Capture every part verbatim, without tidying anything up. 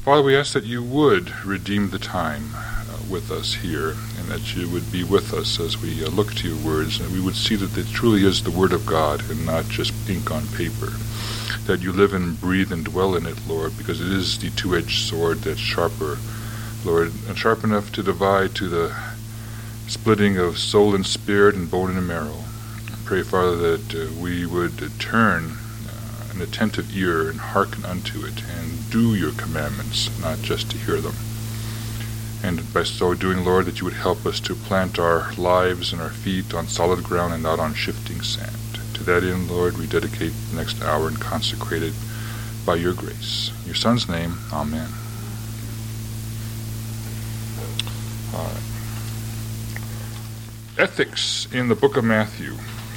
Father, we ask that you would redeem the time uh, with us here, and that you would be with us as we uh, look to your words, and we would see that it truly is the Word of God and not just ink on paper. That you live and breathe and dwell in it, Lord, because it is the two-edged sword that's sharper, Lord, and sharp enough to divide to the splitting of soul and spirit and bone and marrow. I pray, Father, that uh, we would uh, turn uh, an attentive ear and hearken unto it and do your commandments, not just to hear them. And by so doing, Lord, that you would help us to plant our lives and our feet on solid ground and not on shifting sand. To that end, Lord, we dedicate the next hour and consecrate it by your grace. In your Son's name, amen. All right. Ethics in the book of Matthew.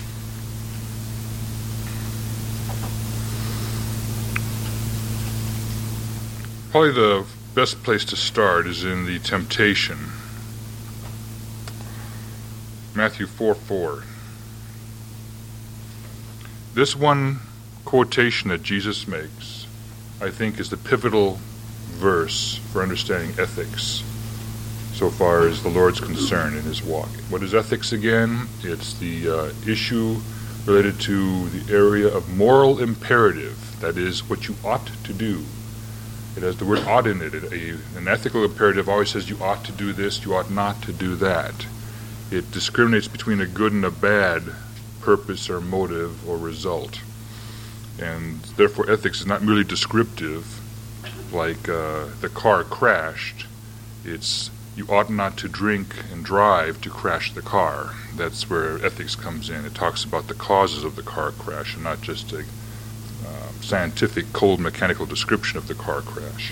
Probably the best place to start is in the temptation. Matthew four four. This one quotation that Jesus makes, I think, is the pivotal verse for understanding ethics so far as the Lord's concerned in his walk. What is ethics again? It's the uh, issue related to the area of moral imperative, that is, what you ought to do. It has the word ought in it. it a, an ethical imperative always says you ought to do this, you ought not to do that. It discriminates between a good and a bad purpose or motive or result. And therefore ethics is not merely descriptive, like uh, the car crashed. It's you ought not to drink and drive to crash the car. That's where ethics comes in. It talks about the causes of the car crash and not just a uh, scientific, cold, mechanical description of the car crash.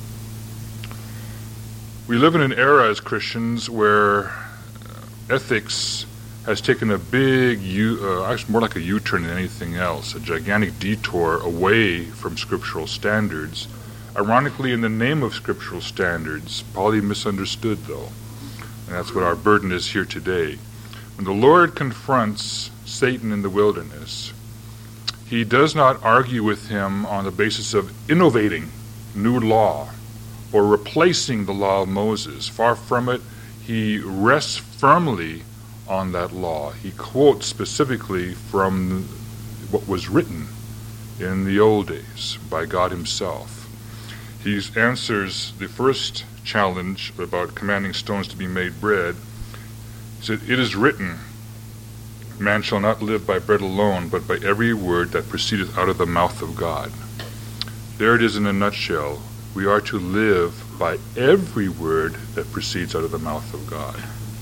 We live in an era as Christians where uh, ethics has taken a big, U, uh, actually more like a U-turn than anything else, a gigantic detour away from scriptural standards, ironically in the name of scriptural standards, probably misunderstood though. And that's what our burden is here today. When the Lord confronts Satan in the wilderness, he does not argue with him on the basis of innovating new law or replacing the law of Moses. Far from it, he rests firmly on that law. He quotes specifically from what was written in the old days by God himself. He answers the first challenge about commanding stones to be made bread. He said, "It is written, man shall not live by bread alone, but by every word that proceedeth out of the mouth of God." There it is in a nutshell. We are to live by every word that proceeds out of the mouth of God.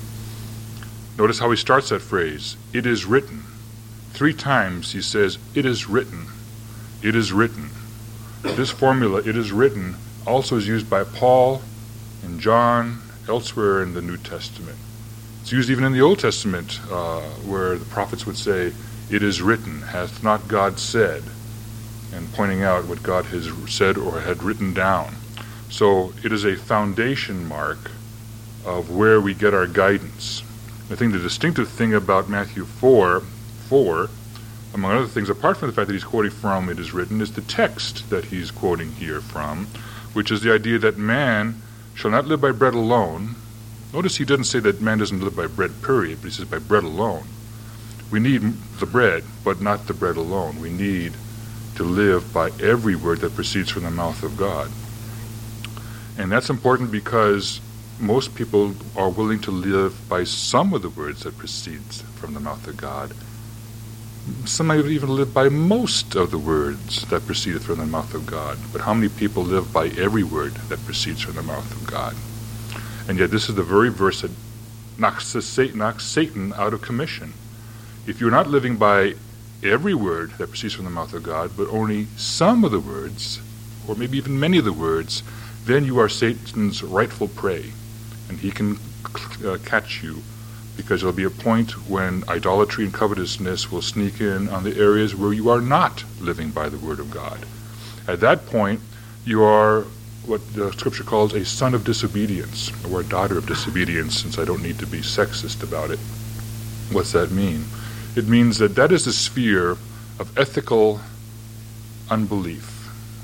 Notice how he starts that phrase, "It is written." Three times he says, "It is written. It is written." This formula, "it is written," also is used by Paul and John, elsewhere in the New Testament. It's used even in the Old Testament, uh, where the prophets would say, "It is written, hath not God said?" and pointing out what God has said or had written down. So it is a foundation mark of where we get our guidance. I think the distinctive thing about Matthew four, four, among other things, apart from the fact that he's quoting from "it is written," is the text that he's quoting here from, which is the idea that man shall not live by bread alone. Notice he doesn't say that man doesn't live by bread, period, but he says by bread alone. We need the bread, but not the bread alone. We need to live by every word that proceeds from the mouth of God. And that's important because most people are willing to live by some of the words that proceeds from the mouth of God. Some might even live by most of the words that proceedeth from the mouth of God. But how many people live by every word that proceeds from the mouth of God? And yet this is the very verse that knocks, Satan, knocks Satan out of commission. If you're not living by every word that proceeds from the mouth of God, but only some of the words, or maybe even many of the words, then you are Satan's rightful prey. And he can uh, catch you, because there'll be a point when idolatry and covetousness will sneak in on the areas where you are not living by the word of God. At that point, you are what the scripture calls a son of disobedience, or a daughter of disobedience, since I don't need to be sexist about it. What's that mean? It means that that is the sphere of ethical unbelief.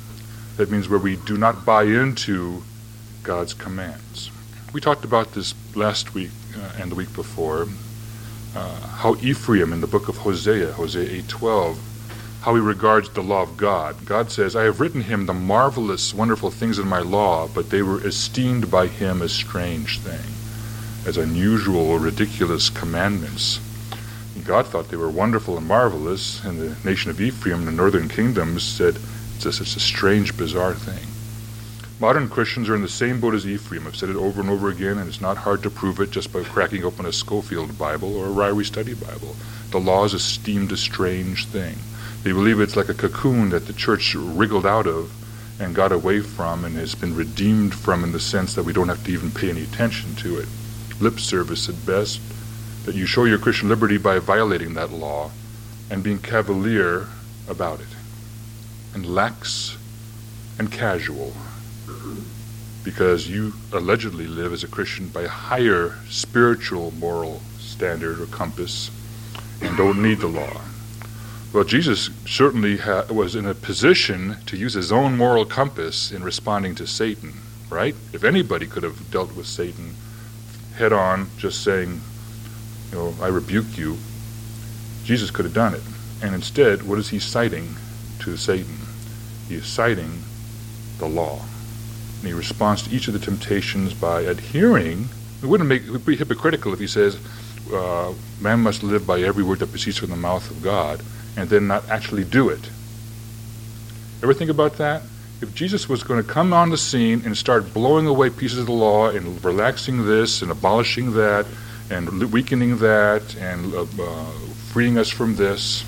That means where we do not buy into God's commands. We talked about this last week uh, and the week before, uh, how Ephraim in the book of Hosea, Hosea eight twelve, how he regards the law of God. God says, I have written him the marvelous, wonderful things in my law, but they were esteemed by him as strange thing, as unusual or ridiculous commandments. And God thought they were wonderful and marvelous, and the nation of Ephraim, the northern kingdoms, said, it's a, it's a strange, bizarre thing. Modern Christians are in the same boat as Ephraim. I've said it over and over again, and it's not hard to prove it just by cracking open a Schofield Bible or a Ryrie Study Bible. The law is esteemed a strange thing. They believe it's like a cocoon that the church wriggled out of and got away from and has been redeemed from, in the sense that we don't have to even pay any attention to it. Lip service at best, that you show your Christian liberty by violating that law and being cavalier about it, and lax and casual, because you allegedly live as a Christian by a higher spiritual moral standard or compass and don't need the law. Well, Jesus certainly ha- was in a position to use his own moral compass in responding to Satan, right? If anybody could have dealt with Satan head on, just saying, you know, I rebuke you, Jesus could have done it. And instead, what is he citing to Satan? He is citing the law. And he responds to each of the temptations by adhering. It wouldn't make, it would be hypocritical if he says, uh, man must live by every word that proceeds from the mouth of God, and then not actually do it. Ever think about that? If Jesus was going to come on the scene and start blowing away pieces of the law and relaxing this and abolishing that and weakening that and uh, uh, freeing us from this,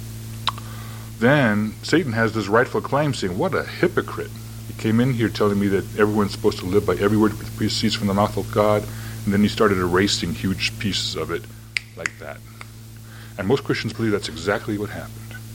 then Satan has this rightful claim saying, what a hypocrite. He came in here telling me that everyone's supposed to live by every word that proceeds from the mouth of God, and then he started erasing huge pieces of it like that. And most Christians believe that's exactly what happened.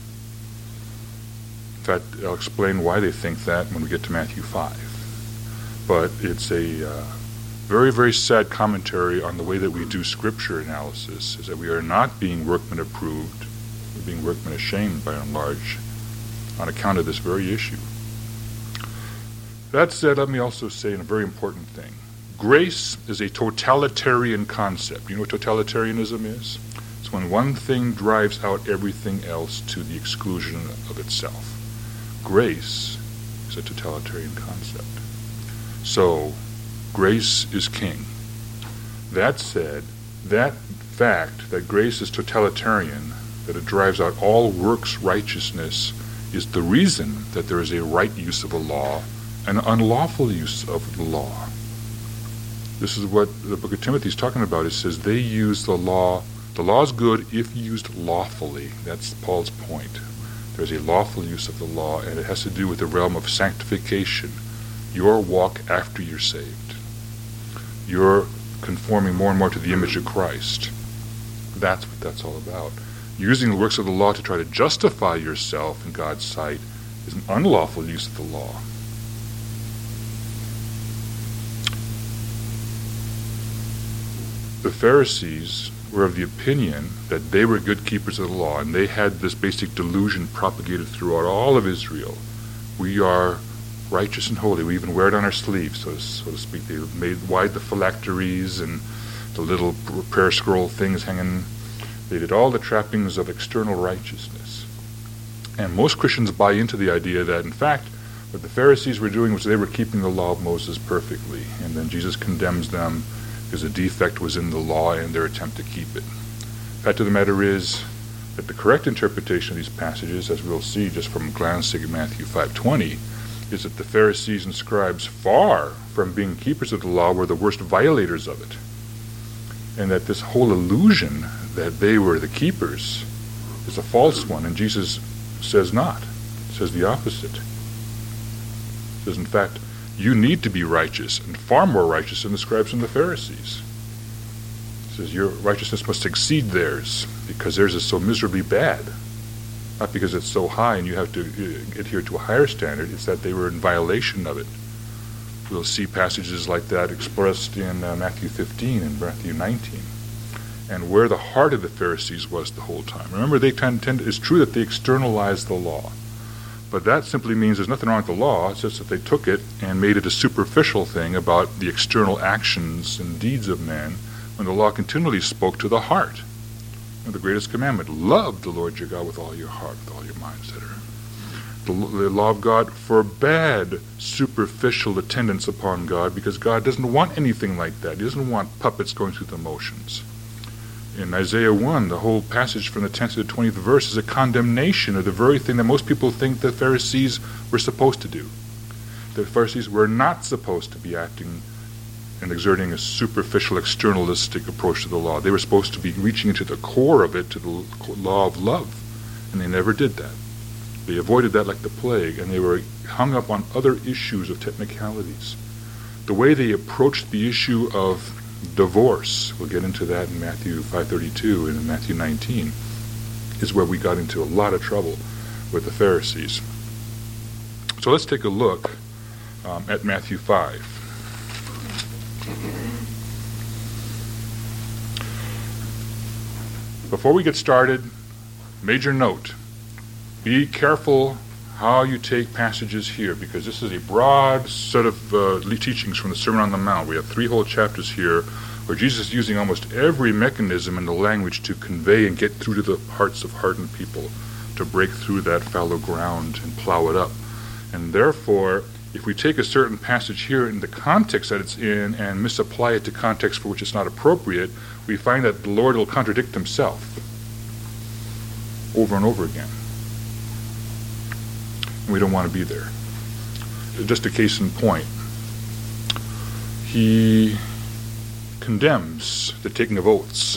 In fact, I'll explain why they think that when we get to Matthew five. But it's a uh, very, very sad commentary on the way that we do scripture analysis, is that we are not being workman approved, we're being workman ashamed by and large on account of this very issue. That said, let me also say a very important thing. Grace is a totalitarian concept. You know what totalitarianism is? It's when one thing drives out everything else to the exclusion of itself. Grace is a totalitarian concept. So, grace is king. That said, that fact that grace is totalitarian, that it drives out all works righteousness, is the reason that there is a right use of a law and an unlawful use of the law. This is what the book of Timothy is talking about. It says they use the law. The law is good if used lawfully. That's Paul's point. There's a lawful use of the law, and it has to do with the realm of sanctification, your walk after you're saved. You're conforming more and more to the image of Christ. That's what that's all about. Using the works of the law to try to justify yourself in God's sight is an unlawful use of the law. The Pharisees were of the opinion that they were good keepers of the law, and they had this basic delusion propagated throughout all of Israel. We are righteous and holy. We even wear it on our sleeves, so to, so to speak. They made wide the phylacteries and the little prayer scroll things hanging. They did all the trappings of external righteousness. And most Christians buy into the idea that, in fact, what the Pharisees were doing was they were keeping the law of Moses perfectly, and then Jesus condemns them because a defect was in the law and their attempt to keep it. The fact of the matter is that the correct interpretation of these passages, as we'll see just from glancing at Matthew five twenty, is that the Pharisees and scribes, far from being keepers of the law, were the worst violators of it. And that this whole illusion that they were the keepers is a false one, and Jesus says not. He says the opposite. He says, in fact, you need to be righteous, and far more righteous than the scribes and the Pharisees. He says your righteousness must exceed theirs, because theirs is so miserably bad. Not because it's so high and you have to adhere to a higher standard, it's that they were in violation of it. We'll see passages like that expressed in uh, Matthew fifteen and Matthew nineteen. And where the heart of the Pharisees was the whole time. Remember, they tend, tend, it's true that they externalized the law, But that simply means there's nothing wrong with the law. It's just that they took it and made it a superficial thing about the external actions and deeds of men, when the law continually spoke to the heart. And the greatest commandment, love the Lord your God with all your heart, with all your mind, et cetera. The, the law of God forbade superficial attendance upon God, because God doesn't want anything like that. He doesn't want puppets going through the motions. In Isaiah one, the whole passage from the tenth to the twentieth verse is a condemnation of the very thing that most people think the Pharisees were supposed to do. The Pharisees were not supposed to be acting and exerting a superficial, externalistic approach to the law. They were supposed to be reaching into the core of it, to the law of love, and they never did that. They avoided that like the plague, and they were hung up on other issues of technicalities. The way they approached the issue of divorce, we'll get into that in Matthew five thirty-two and in Matthew nineteen, is where we got into a lot of trouble with the Pharisees. So let's take a look um, at Matthew five. Before we get started, major note: be careful how you take passages here, because this is a broad set of uh, teachings from the Sermon on the Mount. We have three whole chapters here where Jesus is using almost every mechanism in the language to convey and get through to the hearts of hardened people, to break through that fallow ground and plow it up. And therefore, if we take a certain passage here in the context that it's in and misapply it to context for which it's not appropriate, we find that the Lord will contradict himself over and over again. We don't want to be there. Just a case in point. He condemns the taking of oaths.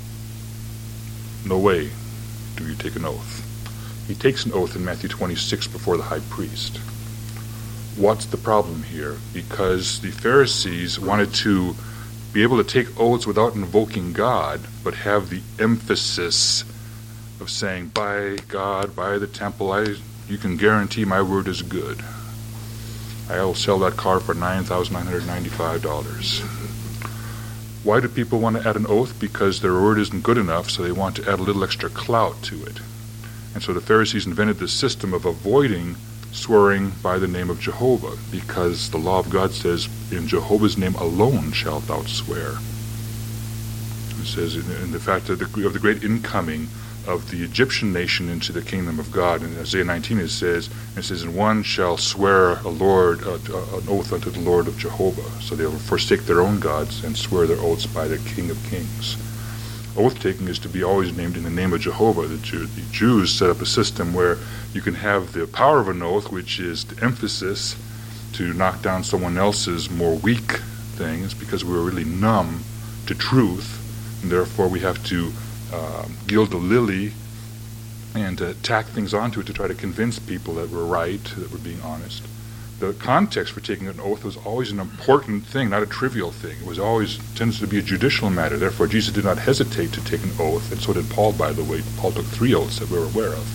No way do you take an oath. He takes an oath in Matthew twenty-six before the high priest. What's the problem here? Because the Pharisees wanted to be able to take oaths without invoking God, but have the emphasis of saying, by God, by the temple, I... you can guarantee my word is good. I will sell that car for nine thousand nine hundred ninety-five dollars. Why do people want to add an oath? Because their word isn't good enough, so they want to add a little extra clout to it. And so the Pharisees invented this system of avoiding swearing by the name of Jehovah, because the law of God says, in Jehovah's name alone shalt thou swear. It says, in, in the fact of the, of the great incoming of the Egyptian nation into the kingdom of God. In Isaiah nineteen it says, it says, and one shall swear a Lord, uh, an oath unto the Lord of Jehovah. So they will forsake their own gods and swear their oaths by the King of Kings. Oath-taking is to be always named in the name of Jehovah. The, Jew, the Jews set up a system where you can have the power of an oath, which is the emphasis to knock down someone else's more weak things, because we're really numb to truth, and therefore we have to Uh, gild the lily and uh, tack things onto it to try to convince people that we're right, that we're being honest. The context for taking an oath was always an important thing, not a trivial thing. It was always tends to be a judicial matter. Therefore, Jesus did not hesitate to take an oath, and so did Paul, by the way. Paul took three oaths that we're aware of.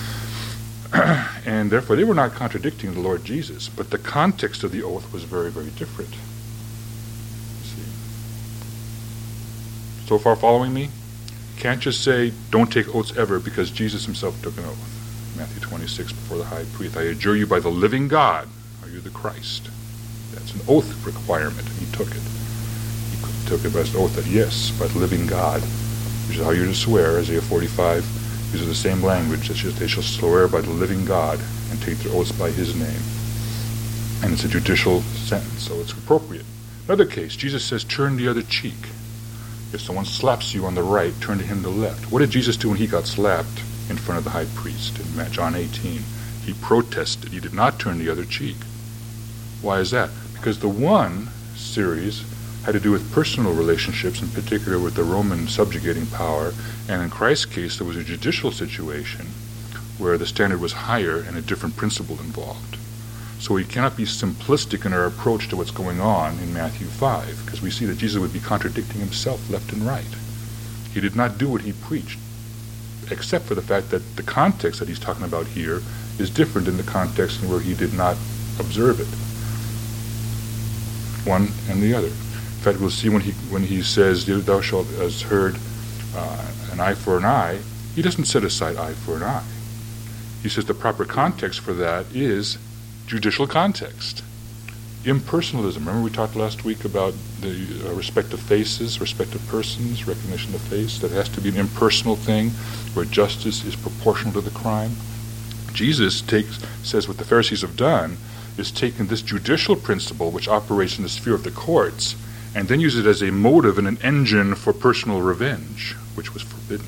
And therefore, they were not contradicting the Lord Jesus, but the context of the oath was very, very different. See? So far following me? Can't just say, don't take oaths ever, because Jesus himself took an oath. Matthew twenty-six, before the high priest, I adjure you by the living God, are you the Christ? That's an oath requirement, and he took it. He took it as an oath that, yes, by the living God, which is how you're to swear. Isaiah forty-five uses the same language, that they shall swear by the living God and take their oaths by his name. And it's a judicial sentence, so it's appropriate. Another case, Jesus says, turn the other cheek. If someone slaps you on the right, turn to him the left. What did Jesus do when he got slapped in front of the high priest in John eighteen? He protested. He did not turn the other cheek. Why is that? Because the one series had to do with personal relationships, in particular with the Roman subjugating power, and in Christ's case there was a judicial situation where the standard was higher and a different principle involved. So we cannot be simplistic in our approach to what's going on in Matthew five, because we see that Jesus would be contradicting himself left and right. He did not do what he preached, except for the fact that the context that he's talking about here is different in the context where he did not observe it. One and the other. In fact, we'll see when he when he says, thou shalt hast heard uh, an eye for an eye, he doesn't set aside eye for an eye. he says the proper context for that is judicial context. Impersonalism. Remember we talked last week about the uh, respect of faces, respect of persons, recognition of face, that it has to be an impersonal thing where justice is proportional to the crime. Jesus takes, says what the Pharisees have done is taken this judicial principle which operates in the sphere of the courts and then use it as a motive and an engine for personal revenge, which was forbidden.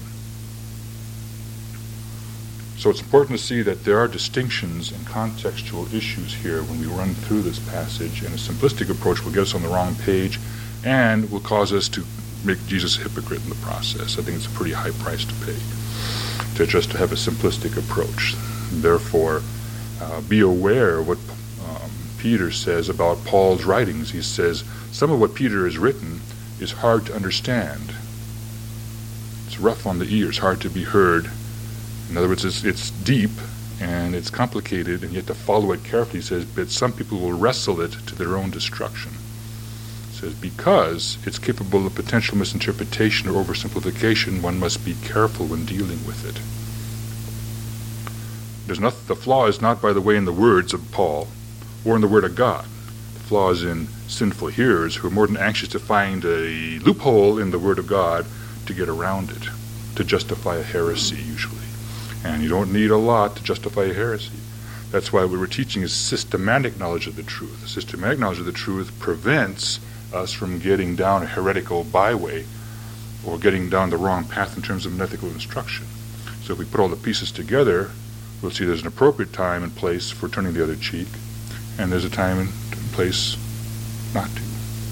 So it's important to see that there are distinctions and contextual issues here when we run through this passage, and a simplistic approach will get us on the wrong page and will cause us to make Jesus a hypocrite in the process. I think it's a pretty high price to pay to just to have a simplistic approach. Therefore, uh, be aware of what um, Peter says about Paul's writings. He says some of what Peter has written is hard to understand. It's rough on the ears, hard to be heard. In other words, it's, it's deep and it's complicated, and you have to follow it carefully. He says, but some people will wrestle it to their own destruction. He says, because it's capable of potential misinterpretation or oversimplification, one must be careful when dealing with it. There's not, the flaw is not, by the way, in the words of Paul or in the Word of God. The flaw is in sinful hearers who are more than anxious to find a loophole in the Word of God to get around it, to justify a heresy usually. And you don't need a lot to justify a heresy. That's why what we're teaching is systematic knowledge of the truth. The systematic knowledge of the truth prevents us from getting down a heretical byway or getting down the wrong path in terms of an ethical instruction. So if we put all the pieces together, we'll see there's an appropriate time and place for turning the other cheek, and there's a time and place not to.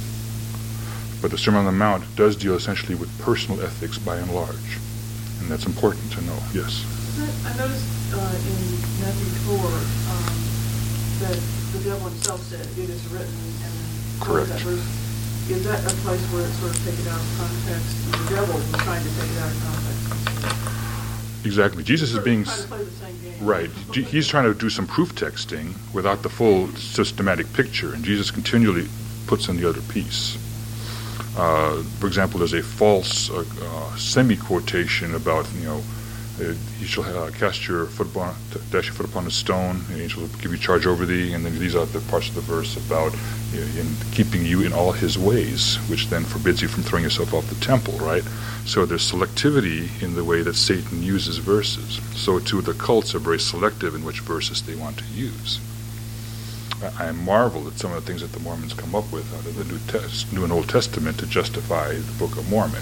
But the Sermon on the Mount does deal essentially with personal ethics by and large, and that's important to know. Yes? I noticed uh, in Matthew four um, that the devil himself said, "It is written," and then correct. That verse, is that a place where it's sort of taken out of context? The devil was trying to take it out of context. Exactly. Jesus is being trying to play the same game. Right. He's trying to do some proof texting without the full systematic picture, and Jesus continually puts in the other piece. Uh, for example, there's a false uh, uh, semi-quotation about, you know, Uh, you shall uh, cast your foot upon, dash your foot upon a stone, and the angel will give you charge over thee. And then these are the parts of the verse about, you know, in keeping you in all his ways, which then forbids you from throwing yourself off the temple, right? So there's selectivity in the way that Satan uses verses. So too the cults are very selective in which verses they want to use. I, I marvel at some of the things that the Mormons come up with out of the New, Test, New and Old Testament to justify the Book of Mormon.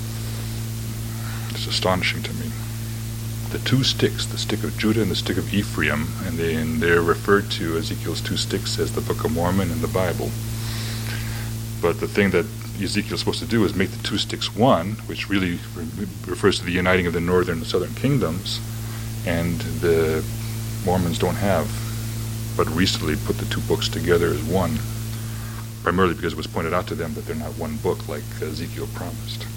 It's astonishing to me. The two sticks, the stick of Judah and the stick of Ephraim, and, they, and they're referred to, Ezekiel's two sticks, as the Book of Mormon and the Bible. But the thing that Ezekiel's supposed to do is make the two sticks one, which really re- refers to the uniting of the northern and southern kingdoms, and the Mormons don't have, but recently put the two books together as one, primarily because it was pointed out to them that they're not one book like Ezekiel promised.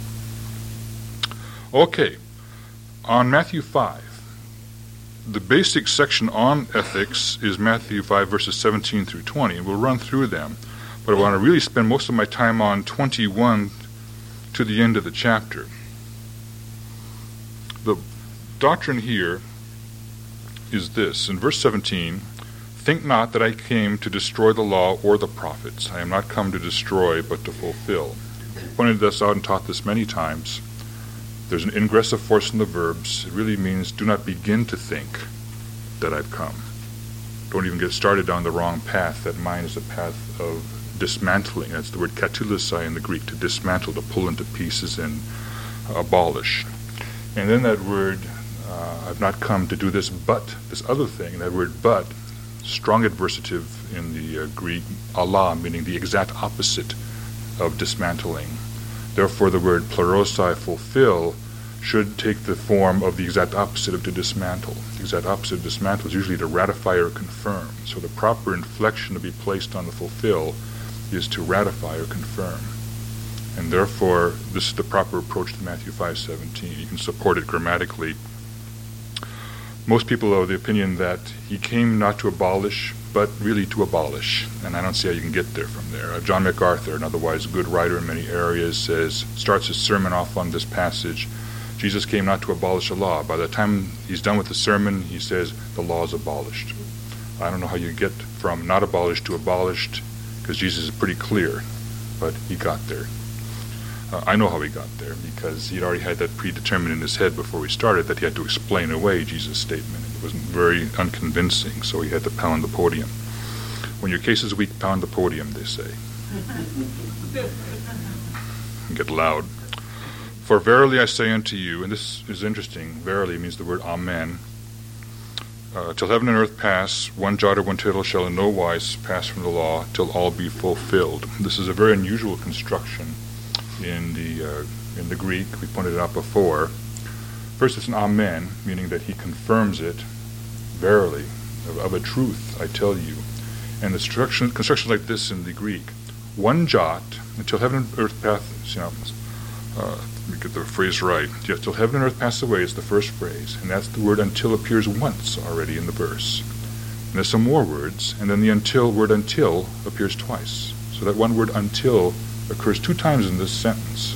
Okay. On Matthew five, the basic section on ethics is Matthew five, verses seventeen through twenty, and we'll run through them. But I want to really spend most of my time on twenty-one to the end of the chapter. The doctrine here is this. In verse seventeen, "Think not that I came to destroy the law or the prophets. I am not come to destroy, but to fulfill." I pointed this out and taught this many times. There's an ingressive force in the verbs. It really means do not begin to think that I've come. Don't even get started down the wrong path. That mine is a path of dismantling. That's the word katulisai in the Greek, to dismantle, to pull into pieces and abolish. And then that word, uh, I've not come to do this but this other thing. That word but, strong adversative in the uh, Greek, Allah, meaning the exact opposite of dismantling. Therefore, the word plerosai, fulfill, should take the form of the exact opposite of to dismantle. The exact opposite of dismantle is usually to ratify or confirm. So the proper inflection to be placed on the fulfill is to ratify or confirm. And therefore, this is the proper approach to Matthew five seventeen. You can support it grammatically. Most people are of the opinion that he came not to abolish, but really to abolish. And I don't see how you can get there from there. Uh, John MacArthur, an otherwise good writer in many areas, says, starts his sermon off on this passage, Jesus came not to abolish the law. By the time he's done with the sermon, he says the law is abolished. I don't know how you get from not abolished to abolished, because Jesus is pretty clear, but he got there. Uh, I know how he got there, because he'd already had that predetermined in his head before we started that he had to explain away Jesus' statement. It wasn't very unconvincing, so he had to pound the podium. When your case is weak, pound the podium, they say. Get loud. For verily I say unto you, and this is interesting, verily means the word amen, uh, till heaven and earth pass, one jot or one tittle shall in no wise pass from the law, till all be fulfilled. This is a very unusual construction in the uh, in the Greek. We pointed it out before. First, it's an amen, meaning that he confirms it, verily, of, of a truth, I tell you. And the construction, construction like this in the Greek, one jot, until heaven and earth pass, you know, uh, let me get the phrase right. Yes, till heaven and earth pass away is the first phrase, and that's the word until appears once already in the verse. And there's some more words, and then the until word until appears twice. So that one word until occurs two times in this sentence.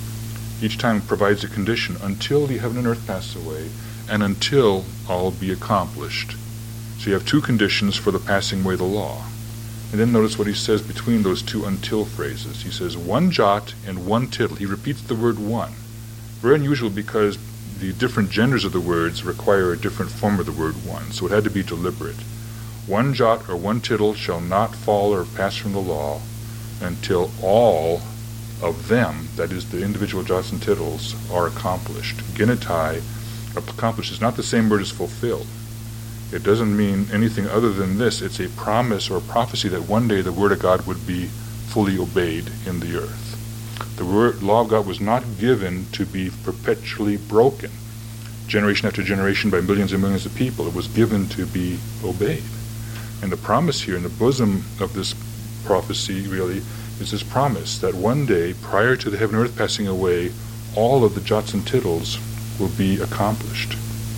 Each time provides a condition until the heaven and earth pass away, and until all be accomplished. So you have two conditions for the passing away of the law. And then notice what he says between those two until phrases. He says one jot and one tittle. He repeats the word one. Very unusual because the different genders of the words require a different form of the word one. So it had to be deliberate. One jot or one tittle shall not fall or pass from the law until all of them, that is the individual jots and tittles, are accomplished. Genetai, accomplished, is not the same word as fulfilled. It doesn't mean anything other than this. It's a promise or a prophecy that one day the word of God would be fully obeyed in the earth. The word, law of God was not given to be perpetually broken, generation after generation by millions and millions of people. It was given to be obeyed. And the promise here in the bosom of this prophecy really is this promise that one day, prior to the heaven and earth passing away, all of the jots and tittles will be accomplished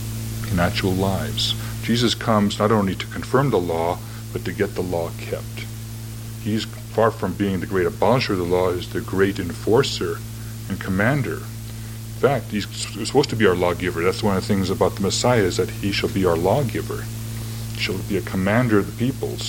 in actual lives. Jesus comes not only to confirm the law, but to get the law kept. He's far from being the great abolisher of the law, is the great enforcer and commander. In fact, he's supposed to be our lawgiver. That's one of the things about the Messiah, is that he shall be our lawgiver. He shall be a commander of the peoples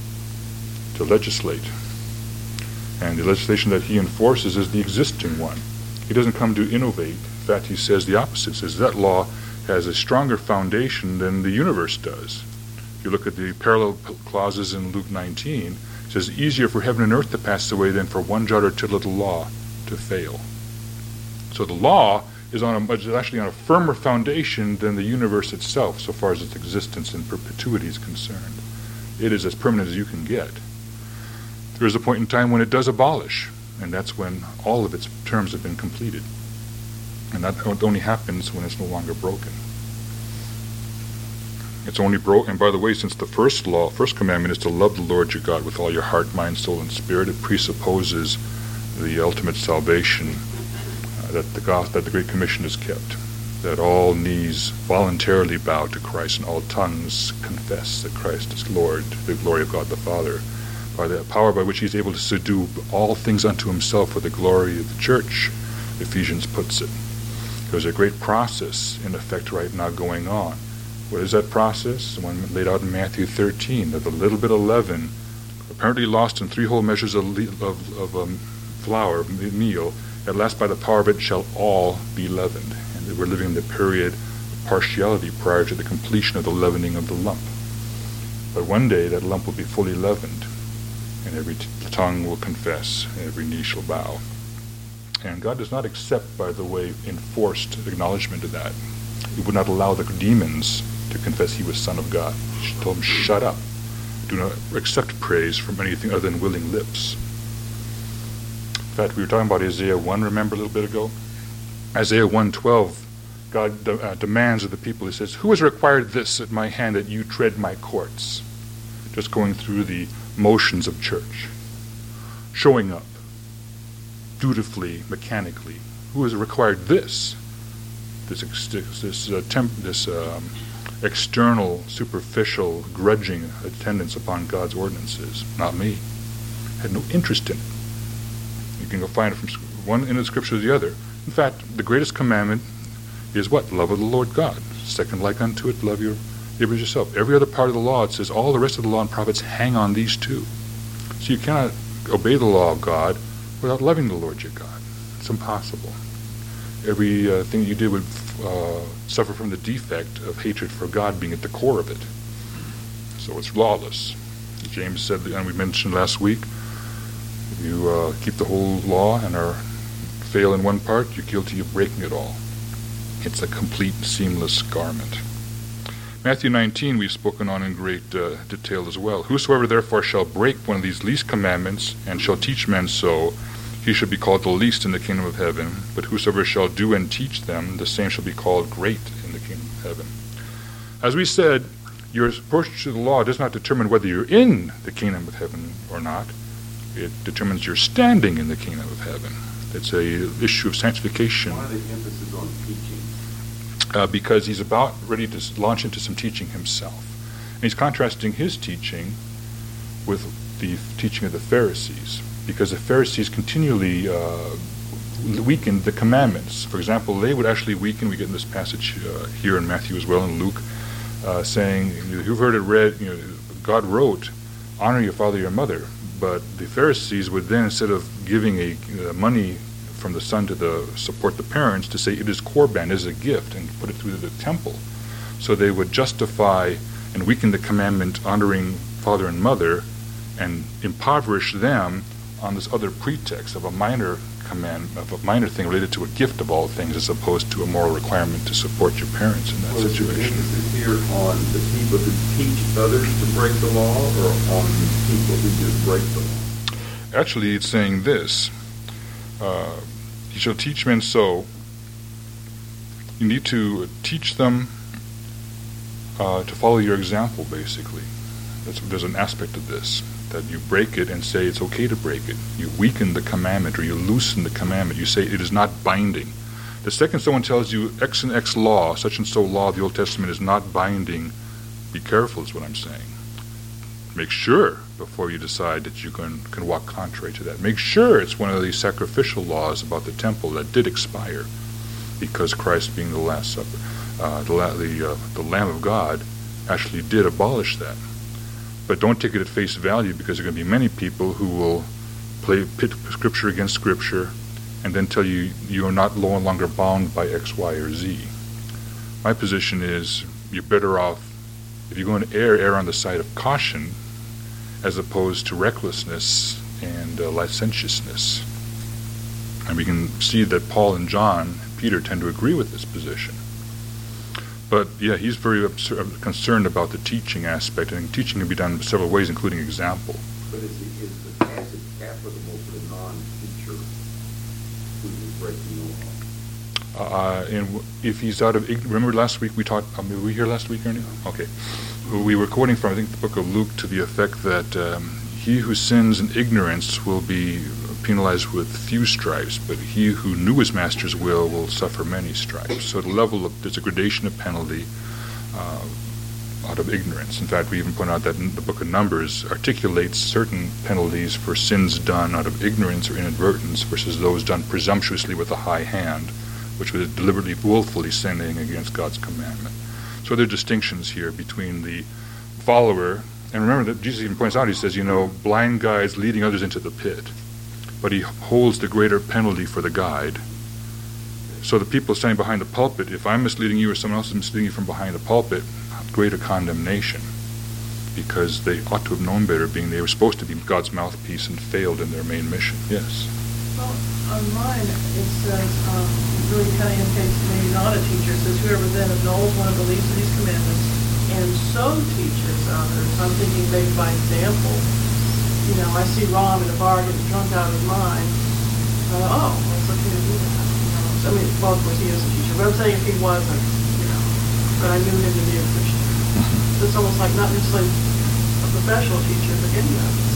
to legislate. And the legislation that he enforces is the existing one. He doesn't come to innovate. In fact, he says the opposite. He says that law has a stronger foundation than the universe does. If you look at the parallel clauses in Luke nineteen, it says, easier for heaven and earth to pass away than for one jot or tittle of the law to fail. So the law is on a, is actually on a firmer foundation than the universe itself, so far as its existence and perpetuity is concerned. It is as permanent as you can get. There is a point in time when it does abolish, and that's when all of its terms have been completed. And that only happens when it's no longer broken. It's only broken, and by the way, since the first law, first commandment is to love the Lord your God with all your heart, mind, soul, and spirit, it presupposes the ultimate salvation, uh, that the gospel, that the Great Commission is kept, that all knees voluntarily bow to Christ and all tongues confess that Christ is Lord, to the glory of God the Father, by the power by which he is able to subdue all things unto himself for the glory of the church, Ephesians puts it. There's a great process in effect right now going on. What is that process? The one laid out in Matthew thirteen, that the little bit of leaven, apparently lost in three whole measures of, of, of um, flour, meal, at last by the power of it shall all be leavened. And that we're living in the period of partiality prior to the completion of the leavening of the lump. But one day that lump will be fully leavened, and every t- tongue will confess, and every knee shall bow. And God does not accept, by the way, enforced acknowledgement of that. He would not allow the demons to confess he was Son of God. He told them, shut up. Do not accept praise from anything other than willing lips. In fact, we were talking about Isaiah one, remember, a little bit ago? Isaiah one twelve, God de- uh, demands of the people, he says, who has required this at my hand that you tread my courts? Just going through the motions of church. Showing up. Dutifully, mechanically. Who has required this? This this uh, temp, this um, external, superficial, grudging attendance upon God's ordinances? Not me. Had no interest in it. You can go find it from one in the scripture or the other. In fact, the greatest commandment is what? Love of the Lord God. Second like unto it, love your neighbor as yourself. Every other part of the law, it says all the rest of the law and prophets hang on these two. So you cannot obey the law of God without loving the Lord your God. It's impossible. Every uh, thing you did would uh, suffer from the defect of hatred for God being at the core of it. So it's lawless. James said, and we mentioned last week, if you uh, keep the whole law and are fail in one part, you're guilty of breaking it all. It's a complete, seamless garment. Matthew nineteen we've spoken on in great uh, detail as well. Whosoever therefore shall break one of these least commandments and shall teach men so, he shall be called the least in the kingdom of heaven. But whosoever shall do and teach them, the same shall be called great in the kingdom of heaven. As we said, your approach to the law does not determine whether you're in the kingdom of heaven or not. It determines your standing in the kingdom of heaven. It's a issue of sanctification. Why the emphasis on teaching? Uh, because he's about ready to launch into some teaching himself. And he's contrasting his teaching with the teaching of the Pharisees, because the Pharisees continually uh, weakened the commandments. For example, they would actually weaken, we get in this passage uh, here in Matthew as well, in Luke, uh, saying, you've heard it read, you know, God wrote, honor your father and your mother. But the Pharisees would then, instead of giving a uh, money from the son to the support the parents, to say it is korban, it is a gift, and put it through the temple. So they would justify and weaken the commandment honoring father and mother and impoverish them on this other pretext of a minor command, of a minor thing related to a gift of all things, as opposed to a moral requirement to support your parents in that well, situation. Is the emphasis here on the people who teach others to break the law, or on people who just break the law? Actually, it's saying this. Uh, you shall teach men so. You need to teach them uh, to follow your example, basically. That's, there's an aspect of this, that you break it and say it's okay to break it. You weaken the commandment, or you loosen the commandment. You say it is not binding. The second someone tells you X and X law, such and so law of the Old Testament is not binding, be careful is what I'm saying. Make sure before you decide that you can, can walk contrary to that. Make sure it's one of these sacrificial laws about the temple that did expire, because Christ, being the Last Supper, uh, the, the, uh, the Lamb of God, actually did abolish that. But don't take it at face value, because there are going to be many people who will play pit Scripture against Scripture and then tell you you are not no longer bound by X, Y, or Z. My position is you're better off, if you're going to err, err on the side of caution as opposed to recklessness and uh, licentiousness. And we can see that Paul and John, Peter, tend to agree with this position. But yeah, he's very absurd, concerned about the teaching aspect, and teaching can be done in several ways, including example. But is the, is the passage applicable to the non-teacher who is breaking the law? Uh, and if he's out of, remember last week we talked, um, were we here last week, Ernie? Okay. We were quoting from, I think, the book of Luke, to the effect that um, he who sins in ignorance will be penalized with few stripes, but he who knew his master's will will suffer many stripes. So the level of, there's a gradation of penalty uh, out of ignorance. In fact, we even point out that in the book of Numbers articulates certain penalties for sins done out of ignorance or inadvertence versus those done presumptuously with a high hand, which was deliberately, willfully sinning against God's commandment. So there are distinctions here between the follower, and remember that Jesus even points out, he says, you know, blind guides leading others into the pit, but he holds the greater penalty for the guide. So the people standing behind the pulpit, if I'm misleading you or someone else is misleading you from behind the pulpit, greater condemnation, because they ought to have known better, being they were supposed to be God's mouthpiece and failed in their main mission. Yes? Well, on mine, it says, um, it really kind of indicates maybe not a teacher. It says, whoever then annuls one of the least of these commandments and so teaches others. I'm thinking maybe by example. You know, I see Ron in a bar getting drunk out of his mind. Uh, oh, let's look at him do that. You know, so, I mean, well, of course, he is a teacher. But I'm saying if he wasn't, you know, but I knew him to be a Christian. So it's almost like not necessarily a professional teacher, but any of us.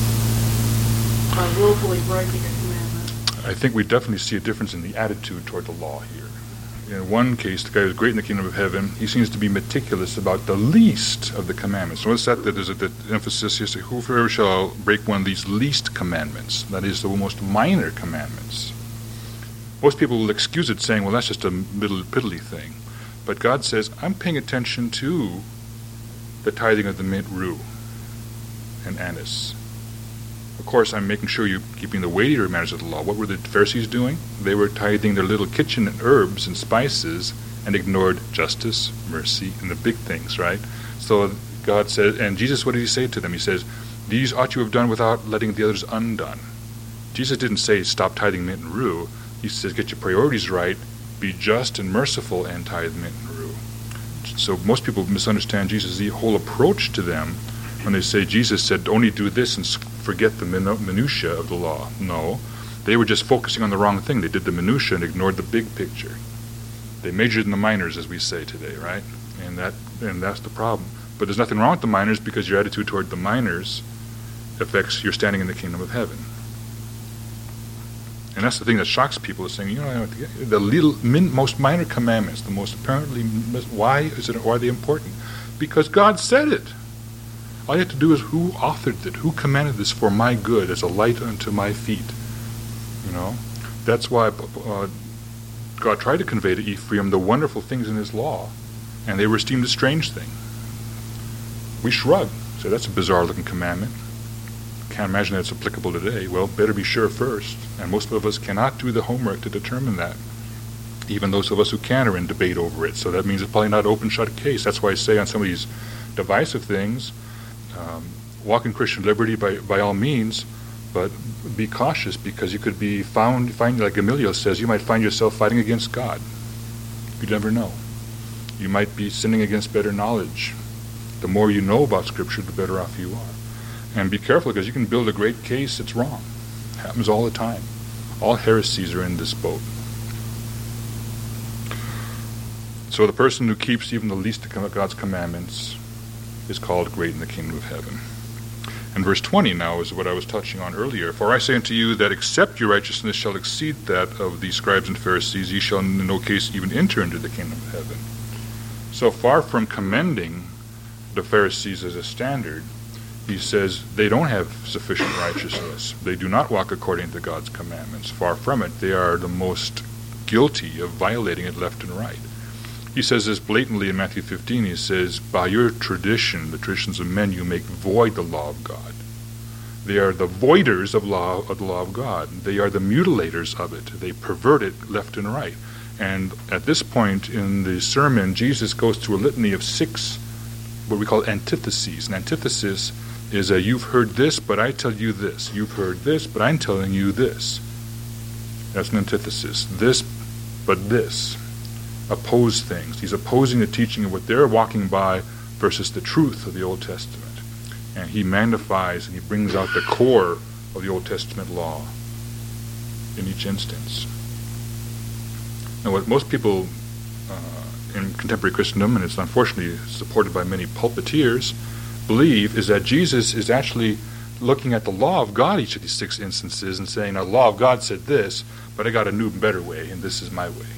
By willfully breaking a commandment. I think we definitely see a difference in the attitude toward the law here. In one case, the guy who's great in the kingdom of heaven, he seems to be meticulous about the least of the commandments. Notice that there's a the emphasis here, say, whoever shall break one of these least commandments, that is, the most minor commandments. Most people will excuse it saying, well, that's just a middle piddly thing. But God says, I'm paying attention to the tithing of the mint, rue, and anise. Of course, I'm making sure you're keeping the weightier matters of the law. What were the Pharisees doing? They were tithing their little kitchen herbs and spices and ignored justice, mercy, and the big things, right? So God said, and Jesus, what did he say to them? He says, these ought you have done without letting the others undone. Jesus didn't say stop tithing mint and rue. He says get your priorities right, be just and merciful, and tithe mint and rue. So most people misunderstand Jesus' whole approach to them when they say Jesus said only do this and forget the minutiae of the law. No, they were just focusing on the wrong thing. They did the minutiae and ignored the big picture. They majored in the minors, as we say today, right? And that and that's the problem. But there's nothing wrong with the minors, because your attitude toward the minors affects your standing in the kingdom of heaven. And that's the thing that shocks people, is saying, you know, the little, min, most minor commandments, the most apparently, why is it? Why are they important? Because God said it. All you have to do is who authored it, who commanded this for my good, as a light unto my feet. You know, that's why uh, God tried to convey to Ephraim the wonderful things in his law, and they were esteemed a strange thing. We shrug, say that's a bizarre-looking commandment. Can't imagine that it's applicable today. Well, better be sure first. And most of us cannot do the homework to determine that. Even those of us who can are in debate over it. So that means it's probably not an open-shut case. That's why I say on some of these divisive things, um, walk in Christian liberty by, by all means, but be cautious, because you could be found, find, like Gamaliel says, you might find yourself fighting against God. You never know. You might be sinning against better knowledge. The more you know about Scripture, the better off you are. And be careful, because you can build a great case it's wrong. It happens all the time. All heresies are in this boat. So the person who keeps even the least of God's commandments is called great in the kingdom of heaven. And verse twenty now is what I was touching on earlier. For I say unto you that except your righteousness shall exceed that of the scribes and Pharisees, ye shall in no case even enter into the kingdom of heaven. So far from commending the Pharisees as a standard, he says they don't have sufficient righteousness. They do not walk according to God's commandments. Far from it. They are the most guilty of violating it left and right. He says this blatantly in Matthew fifteen. He says, by your tradition, the traditions of men, you make void the law of God. They are the voiders of, law, of the law of God. They are the mutilators of it. They pervert it left and right. And at this point in the sermon, Jesus goes through a litany of six, what we call antitheses. An antithesis is a you've heard this, but I tell you this. You've heard this, but I'm telling you this. That's an antithesis. This, but this. Oppose things. He's opposing the teaching of what they're walking by versus the truth of the Old Testament. And he magnifies and he brings out the core of the Old Testament law in each instance. Now, what most people uh, in contemporary Christendom, and it's unfortunately supported by many pulpiteers, believe is that Jesus is actually looking at the law of God each of these six instances and saying, now, the law of God said this, but I got a new and better way, and this is my way.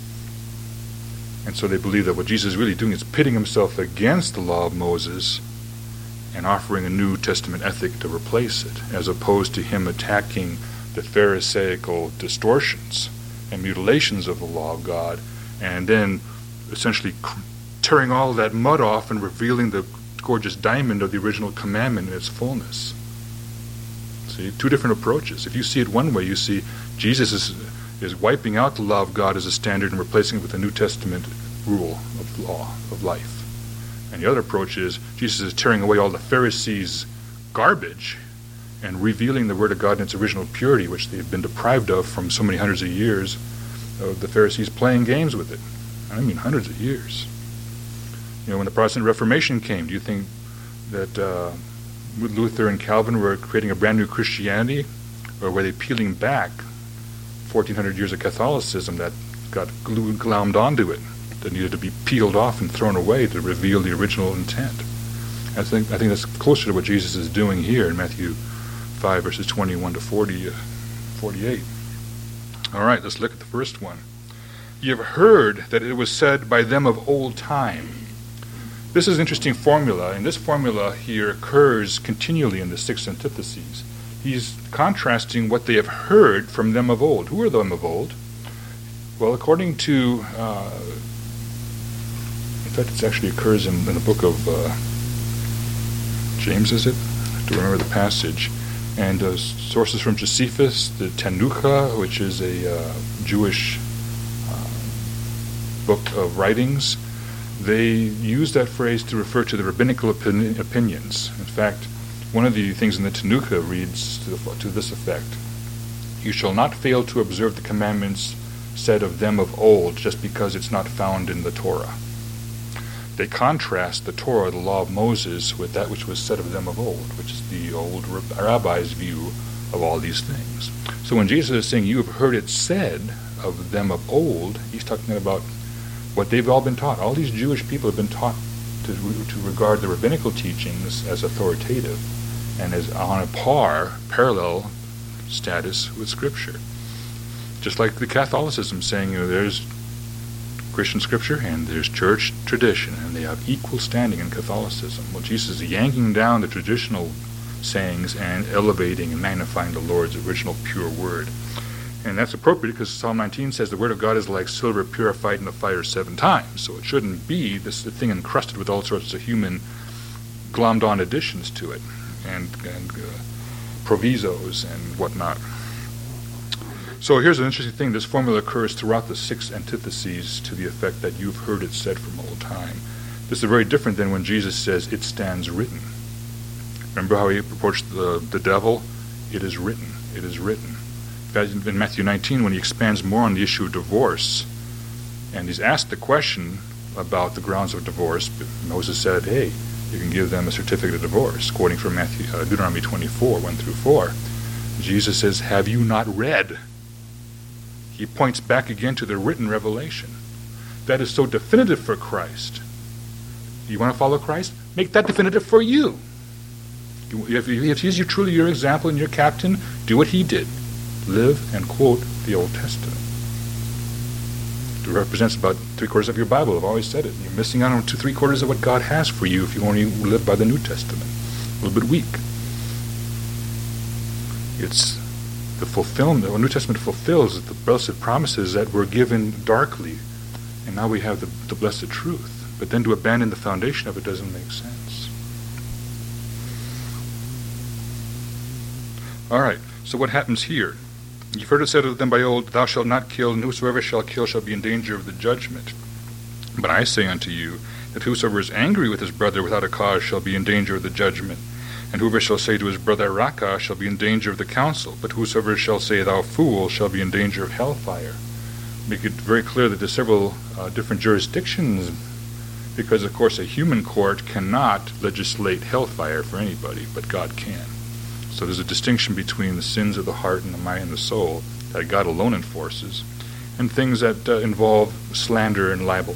And so they believe that what Jesus is really doing is pitting himself against the law of Moses and offering a New Testament ethic to replace it, as opposed to him attacking the Pharisaical distortions and mutilations of the law of God, and then essentially tearing all that mud off and revealing the gorgeous diamond of the original commandment in its fullness. See, two different approaches. If you see it one way, you see Jesus is is wiping out the law of God as a standard and replacing it with a New Testament rule of law, of life. And the other approach is Jesus is tearing away all the Pharisees' garbage and revealing the Word of God in its original purity, which they have been deprived of from so many hundreds of years of the Pharisees playing games with it. I mean hundreds of years. You know, when the Protestant Reformation came, do you think that uh, Luther and Calvin were creating a brand new Christianity, or were they peeling back fourteen hundred years of Catholicism that got glued, glommed onto it, that needed to be peeled off and thrown away to reveal the original intent? I think I think that's closer to what Jesus is doing here in Matthew five, verses twenty-one to forty, uh, forty-eight. All right, let's look at the first one. You have heard that it was said by them of old time. This is an interesting formula, and this formula here occurs continually in the six antitheses. He's contrasting what they have heard from them of old. Who are them of old? Well, according to uh, In fact, it actually occurs in, in the book of uh, James, is it? I have to remember the passage. And uh, sources from Josephus, the Tanukh, which is a uh, Jewish uh, book of writings, they use that phrase to refer to the rabbinical opini- opinions. In fact, one of the things in the Tanukh reads to, the, to this effect: "You shall not fail to observe the commandments said of them of old, just because it's not found in the Torah." They contrast the Torah, the law of Moses, with that which was said of them of old, which is the old rabbi's view of all these things. So when Jesus is saying, "You have heard it said of them of old," he's talking about what they've all been taught. All these Jewish people have been taught to, to regard the rabbinical teachings as authoritative and as on a par, parallel status with Scripture. Just like the Catholicism saying, you know, there's Christian Scripture and there's church tradition, and they have equal standing in Catholicism. Well, Jesus is yanking down the traditional sayings and elevating and magnifying the Lord's original pure word. And that's appropriate because Psalm nineteen says the word of God is like silver purified in the fire seven times. So it shouldn't be this thing encrusted with all sorts of human glommed on additions to it, and, and uh, provisos and whatnot. So here's an interesting thing. This formula occurs throughout the six antitheses to the effect that you've heard it said from old time. This is very different than when Jesus says, "It stands written." Remember how he approached the, the devil? It is written. It is written. In Matthew nineteen, when he expands more on the issue of divorce, and he's asked the question about the grounds of divorce, Moses said, hey, you can give them a certificate of divorce, quoting from Matthew, uh, Deuteronomy twenty-four, one through four. Jesus says, have you not read? He points back again to the written revelation. That is so definitive for Christ. You want to follow Christ? Make that definitive for you. If, if he's your, truly your example and your captain, do what he did. Live and quote the Old Testament. It represents about three-quarters of your Bible. I've always said it. You're missing out on two, three-quarters of what God has for you if you only live by the New Testament. A little bit weak. It's the fulfillment. The New Testament fulfills the blessed promises that were given darkly, and now we have the, the blessed truth. But then to abandon the foundation of it doesn't make sense. All right, so what happens here? You've heard it said of them by old, thou shalt not kill, and whosoever shall kill shall be in danger of the judgment. But I say unto you, that whosoever is angry with his brother without a cause shall be in danger of the judgment. And whoever shall say to his brother, Raca, shall be in danger of the council. But whosoever shall say, thou fool, shall be in danger of hellfire. Make it very clear that there's several uh, different jurisdictions, because, of course, a human court cannot legislate hellfire for anybody, but God can. So there's a distinction between the sins of the heart and the mind and the soul that God alone enforces, and things that uh, involve slander and libel.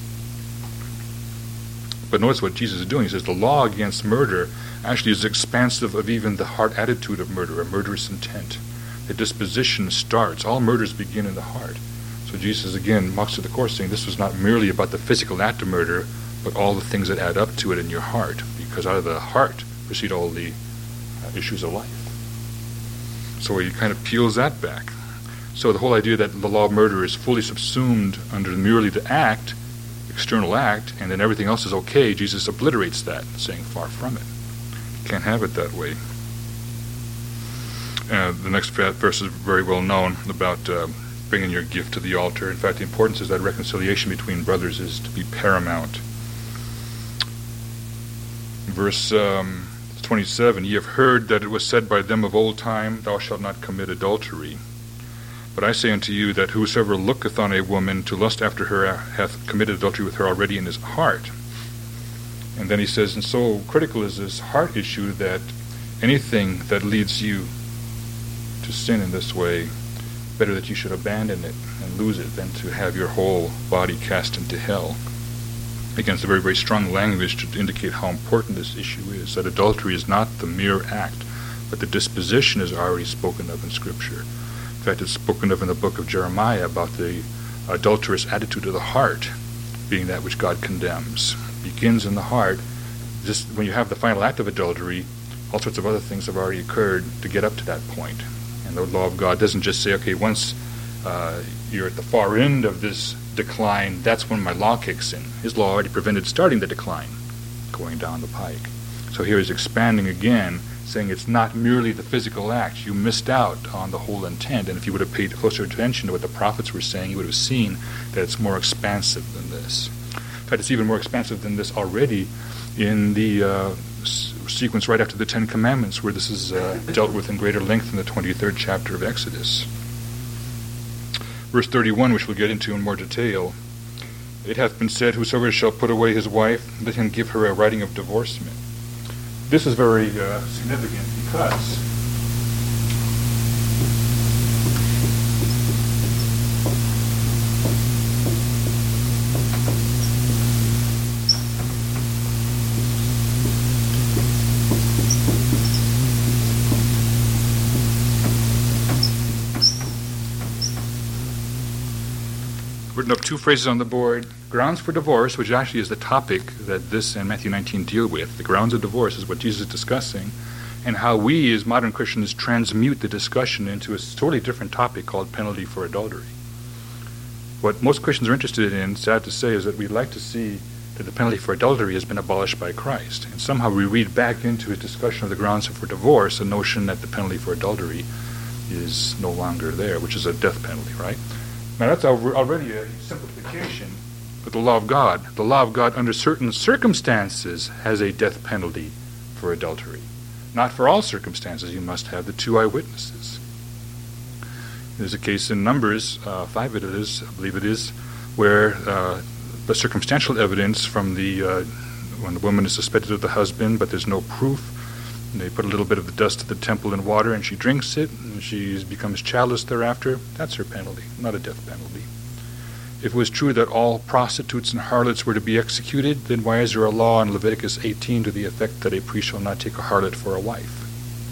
But notice what Jesus is doing. He says the law against murder actually is expansive of even the heart attitude of murder, a murderous intent. The disposition starts. All murders begin in the heart. So Jesus again walks to the course saying this was not merely about the physical act of murder, but all the things that add up to it in your heart, because out of the heart proceed all the uh, issues of life. So he kind of peels that back. So the whole idea that the law of murder is fully subsumed under merely the act, external act, and then everything else is okay, Jesus obliterates that, saying far from it. Can't have it that way. Uh, the next verse is very well known about uh, bringing your gift to the altar. In fact, the importance is that reconciliation between brothers is to be paramount. Verse um, twenty-seven, ye have heard that it was said by them of old time, thou shalt not commit adultery. But I say unto you that whosoever looketh on a woman to lust after her hath committed adultery with her already in his heart. And then he says, and so critical is this heart issue that anything that leads you to sin in this way, better that you should abandon it and lose it than to have your whole body cast into hell. Again, it's a very, very strong language to indicate how important this issue is, that adultery is not the mere act, but the disposition is already spoken of in Scripture. In fact, it's spoken of in the book of Jeremiah about the adulterous attitude of the heart being that which God condemns. It begins in the heart. Just when you have the final act of adultery, all sorts of other things have already occurred to get up to that point. And the law of God doesn't just say, okay, once uh, you're at the far end of this decline, that's when my law kicks in. His law already prevented starting the decline, going down the pike. So here he's expanding again, saying it's not merely the physical act. You missed out on the whole intent. And if you would have paid closer attention to what the prophets were saying, you would have seen that it's more expansive than this. In fact, it's even more expansive than this already in the uh, s- sequence right after the Ten Commandments, where this is uh, dealt with in greater length in the twenty-third chapter of Exodus. Verse thirty-one, which we'll get into in more detail, it hath been said, whosoever shall put away his wife, let him give her a writing of divorcement. This is very uh, significant because written up two phrases on the board. Grounds for divorce, which actually is the topic that this and Matthew nineteen deal with. The grounds of divorce is what Jesus is discussing, and how we as modern Christians transmute the discussion into a totally different topic called penalty for adultery. What most Christians are interested in, sad to say, is that we'd like to see that the penalty for adultery has been abolished by Christ. And somehow we read back into his discussion of the grounds for divorce a notion that the penalty for adultery is no longer there, which is a death penalty, right? Now that's already a simplification, but the law of God, the law of God under certain circumstances has a death penalty for adultery. Not for all circumstances, you must have the two eyewitnesses. There's a case in Numbers, uh, five it is, I believe it is, where uh, the circumstantial evidence from the, uh, when the woman is suspected of the husband, but there's no proof, and they put a little bit of the dust of the temple in water, and she drinks it, and she becomes childless thereafter. That's her penalty, not a death penalty. If it was true that all prostitutes and harlots were to be executed, then why is there a law in Leviticus eighteen to the effect that a priest shall not take a harlot for a wife?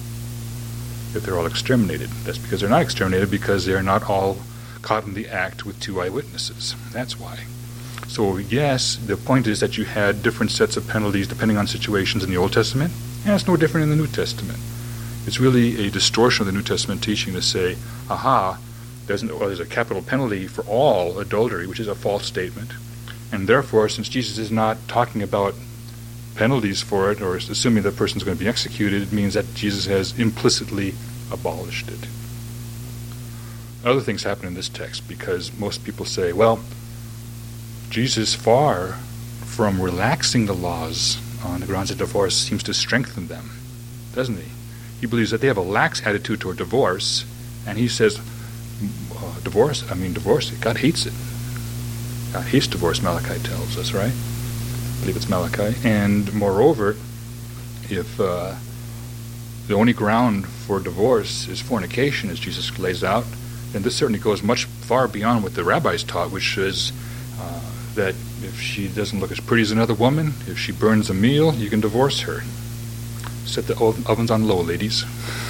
If they're all exterminated. That's because they're not exterminated, because they're not all caught in the act with two eyewitnesses. That's why. So yes, the point is that you had different sets of penalties depending on situations in the Old Testament, and it's no different in the New Testament. It's really a distortion of the New Testament teaching to say, aha, there's, an, well, there's a capital penalty for all adultery, which is a false statement. And therefore, since Jesus is not talking about penalties for it, or assuming that person's going to be executed, it means that Jesus has implicitly abolished it. Other things happen in this text, because most people say, well, Jesus, far from relaxing the laws on the grounds of divorce, seems to strengthen them, doesn't he? He believes that they have a lax attitude toward divorce, and he says, uh, divorce, I mean divorce, God hates it. God hates divorce, Malachi tells us, right? I believe it's Malachi. And moreover, if uh, the only ground for divorce is fornication, as Jesus lays out, then this certainly goes much far beyond what the rabbis taught, which is uh, that if she doesn't look as pretty as another woman, if she burns a meal, you can divorce her. Set the ovens on low, ladies.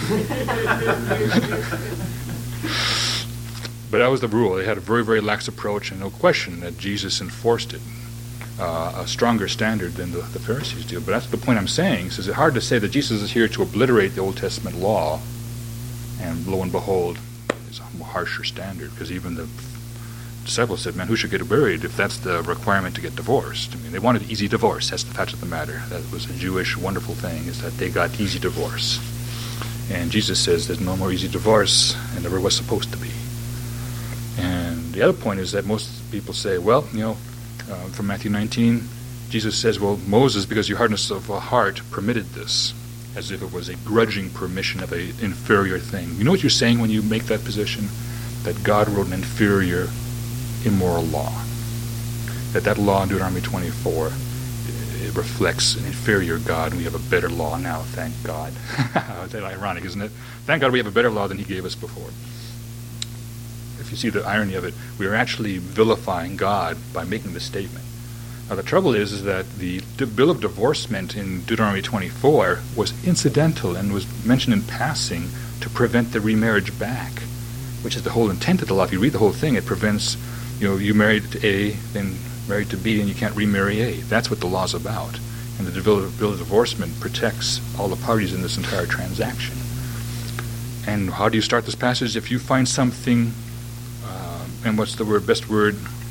But that was the rule. They had a very, very lax approach, and no question that Jesus enforced it. Uh, a stronger standard than the, the Pharisees do. But that's the point I'm saying. Is it's hard to say that Jesus is here to obliterate the Old Testament law, and lo and behold, it's a harsher standard, because even the disciples said, man, who should get married if that's the requirement to get divorced? I mean, they wanted easy divorce. That's the fact of the matter. That was a Jewish wonderful thing, is that they got easy divorce. And Jesus says there's no more easy divorce, and never was supposed to be. And the other point is that most people say, well, you know, Uh, from Matthew nineteen, Jesus says, well, Moses, because your hardness of heart, permitted this, as if it was a grudging permission of an inferior thing. You know what you're saying when you make that position? That God wrote an inferior, immoral law. That that law in Deuteronomy twenty-four, it reflects an inferior God, and we have a better law now, thank God. That's ironic, isn't it? Thank God we have a better law than he gave us before. If you see the irony of it, we are actually vilifying God by making this statement. Now the trouble is, is that the bill of divorcement in Deuteronomy twenty-four was incidental and was mentioned in passing to prevent the remarriage back, which is the whole intent of the law. If you read the whole thing, it prevents, you know, you married to A, then married to B, and you can't remarry A. That's what the law's about. And the bill of, bill of divorcement protects all the parties in this entire transaction. And how do you start this passage? If you find something, and what's the word, best word,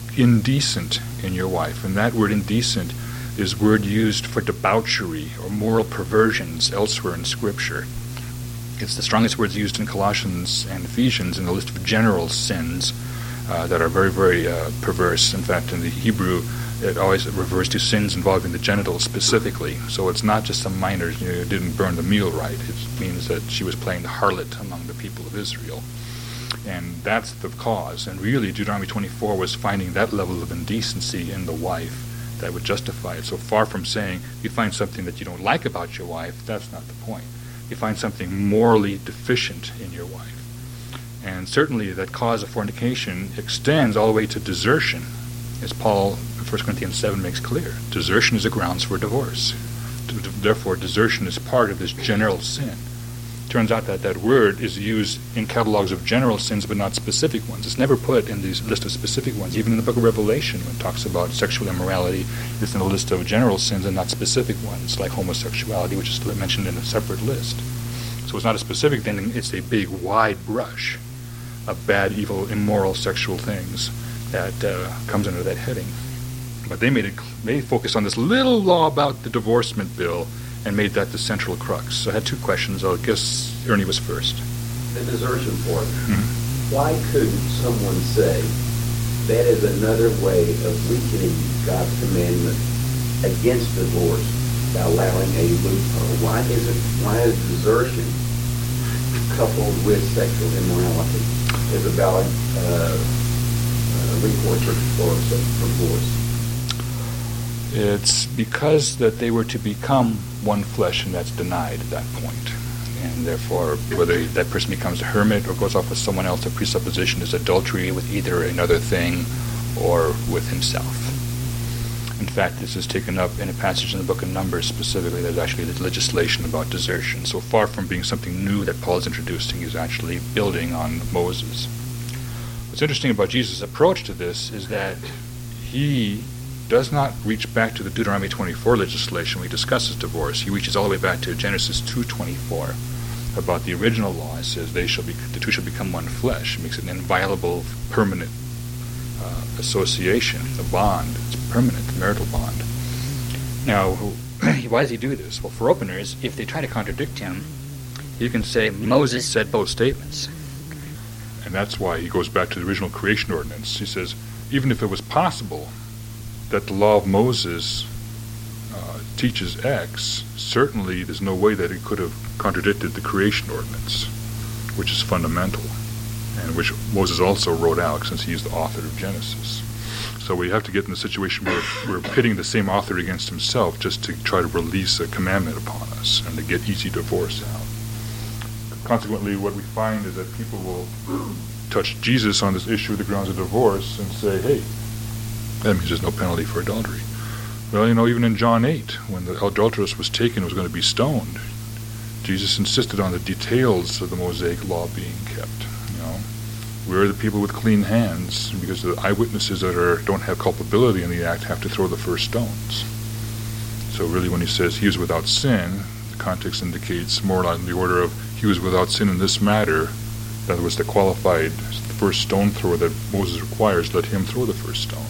indecent in your wife. And that word indecent is a word used for debauchery or moral perversions elsewhere in Scripture. It's the strongest words used in Colossians and Ephesians in the list of general sins uh, that are very, very uh, perverse. In fact, in the Hebrew, it always refers to sins involving the genitals specifically. So it's not just some minor, you know, didn't burn the meal right. It means that she was playing the harlot among the people of Israel. And that's the cause. And really, Deuteronomy twenty-four was finding that level of indecency in the wife that would justify it. So far from saying, you find something that you don't like about your wife, that's not the point. You find something morally deficient in your wife. And certainly that cause of fornication extends all the way to desertion, as Paul in First Corinthians seven makes clear. Desertion is a grounds for divorce. Therefore, desertion is part of this general sin. Turns out that that word is used in catalogs of general sins, but not specific ones. It's never put in this list of specific ones. Even in the book of Revelation, when it talks about sexual immorality, it's in a list of general sins and not specific ones, like homosexuality, which is mentioned in a separate list. So it's not a specific thing, it's a big, wide brush of bad, evil, immoral sexual things that uh, comes under that heading. But they made it, they focused on this little law about the divorcement bill and made that the central crux. So I had two questions. I guess Ernie was first. The desertion part. Mm-hmm. Why couldn't someone say that is another way of weakening God's commandment against divorce by allowing a loophole? Why is it? Why is desertion coupled with sexual immorality as a valid uh, uh, recourse for divorce? It's because that they were to become one flesh, and that's denied at that point. And therefore, whether that person becomes a hermit or goes off with someone else, the presupposition is adultery with either another thing or with himself. In fact, this is taken up in a passage in the book of Numbers specifically. There's actually legislation about desertion. So far from being something new that Paul is introducing, he's actually building on Moses. What's interesting about Jesus' approach to this is that he does not reach back to the Deuteronomy twenty-four legislation when he discusses divorce. He reaches all the way back to Genesis two twenty-four about the original law. It says they shall be, the two shall become one flesh. It makes it an inviolable, permanent uh, association, a bond. It's permanent, a marital bond. Now, why does he do this? Well, for openers, if they try to contradict him, you can say Moses said both statements. And that's why he goes back to the original creation ordinance. He says, even if it was possible that the law of Moses uh, teaches X, certainly there's no way that it could have contradicted the creation ordinance, which is fundamental, and which Moses also wrote out since he's the author of Genesis. So we have to get in a situation where we're pitting the same author against himself just to try to release a commandment upon us and to get easy divorce out. Consequently, what we find is that people will touch Jesus on this issue of the grounds of divorce and say, hey, that means there's no penalty for adultery. Well, you know, even in John eight, when the adulteress was taken and was going to be stoned, Jesus insisted on the details of the Mosaic law being kept. You know, where are the people with clean hands? Because the eyewitnesses that are don't have culpability in the act have to throw the first stones. So really, when he says he was without sin, the context indicates more on the order of he was without sin in this matter. In other words, the qualified the first stone thrower that Moses requires, let him throw the first stone.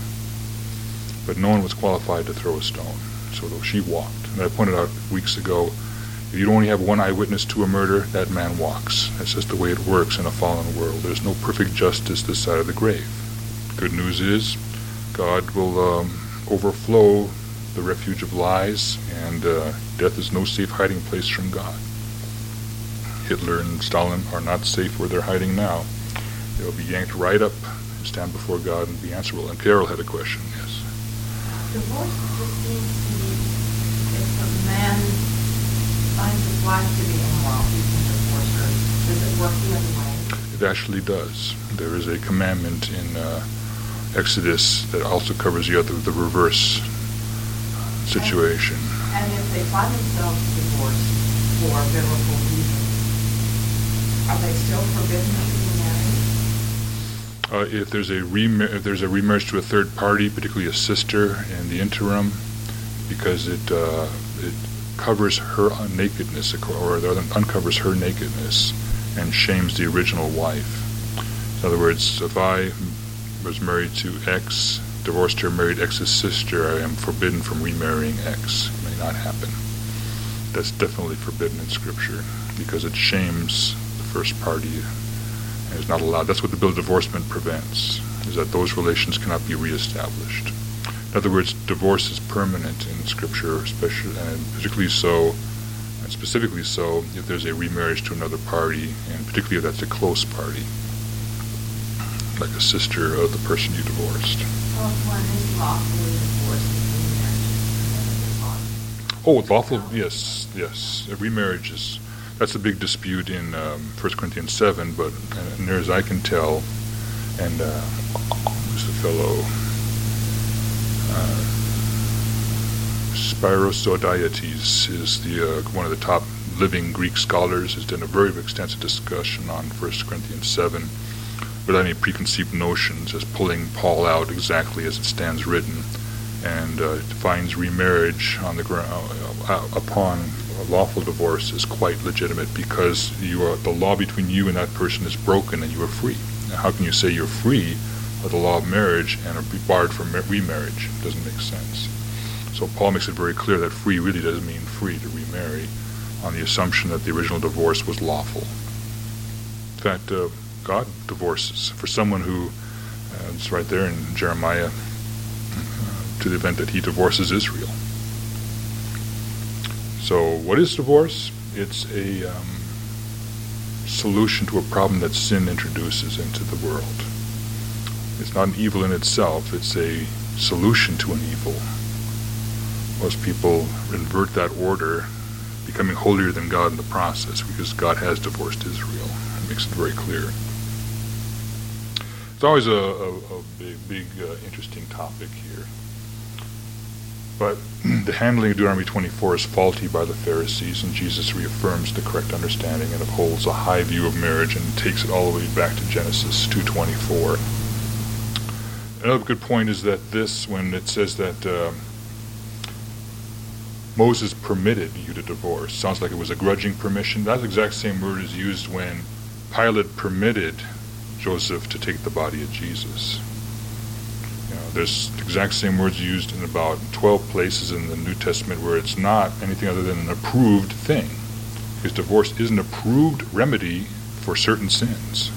But no one was qualified to throw a stone. So though she walked. And I pointed out weeks ago, if you only have one eyewitness to a murder, that man walks. That's just the way it works in a fallen world. There's no perfect justice this side of the grave. Good news is, God will um, overflow the refuge of lies, and uh, death is no safe hiding place from God. Hitler and Stalin are not safe where they're hiding now. They'll be yanked right up, stand before God, and be answerable. And Carol had a question, yes. Divorce just seems to me, if a man finds his wife to be immoral, he can divorce her. Does it work the other way? It actually does. There is a commandment in uh, Exodus that also covers the other, the reverse situation. And, and if they find themselves divorced for biblical reasons, are they still forbidden to be married? Uh, if there's a remar- if there's a remarriage to a third party, particularly a sister, in the interim, because it uh, it covers her nakedness, or uncovers her nakedness, and shames the original wife. In other words, if I was married to X, divorced her married ex's sister, I am forbidden from remarrying X. It may not happen. That's definitely forbidden in Scripture because it shames the first party and is not allowed. That's what the bill of divorcement prevents, is that those relations cannot be reestablished. In other words, divorce is permanent in Scripture, especially and particularly so, and specifically so, if there's a remarriage to another party, and particularly if that's a close party, like a sister of the person you divorced. Well, one is lawfully divorced if Oh, lawful, yes, yes. A remarriage is, that's a big dispute in um, First Corinthians seven, but and, and near as I can tell, and uh, who's the fellow? Uh, Spiros Zodhiates is the uh, one of the top living Greek scholars, has done a very extensive discussion on First Corinthians seven without any preconceived notions, just pulling Paul out exactly as it stands written, and uh, defines remarriage on the ground uh, upon a lawful divorce is quite legitimate because you are, the law between you and that person is broken and you are free. Now, how can you say you're free of the law of marriage and are barred from remarriage? It doesn't make sense. So Paul makes it very clear that free really doesn't mean free to remarry, on the assumption that the original divorce was lawful. In fact, uh, God divorces for someone who, uh, it's right there in Jeremiah, uh, to the event that he divorces Israel. So what is divorce? It's a um, solution to a problem that sin introduces into the world. It's not an evil in itself, it's a solution to an evil. Most people invert that order, becoming holier than God in the process, because God has divorced Israel. It makes it very clear. It's always a, a, a big, big uh, interesting topic here. But the handling of Deuteronomy twenty-four is faulty by the Pharisees, and Jesus reaffirms the correct understanding and upholds a high view of marriage and takes it all the way back to Genesis two twenty-four. Another good point is that this, when it says that uh, Moses permitted you to divorce, sounds like it was a grudging permission. That exact same word is used when Pilate permitted Joseph to take the body of Jesus. You know, there's the exact same words used in about twelve places in the New Testament where it's not anything other than an approved thing, because divorce is an approved remedy for certain sins.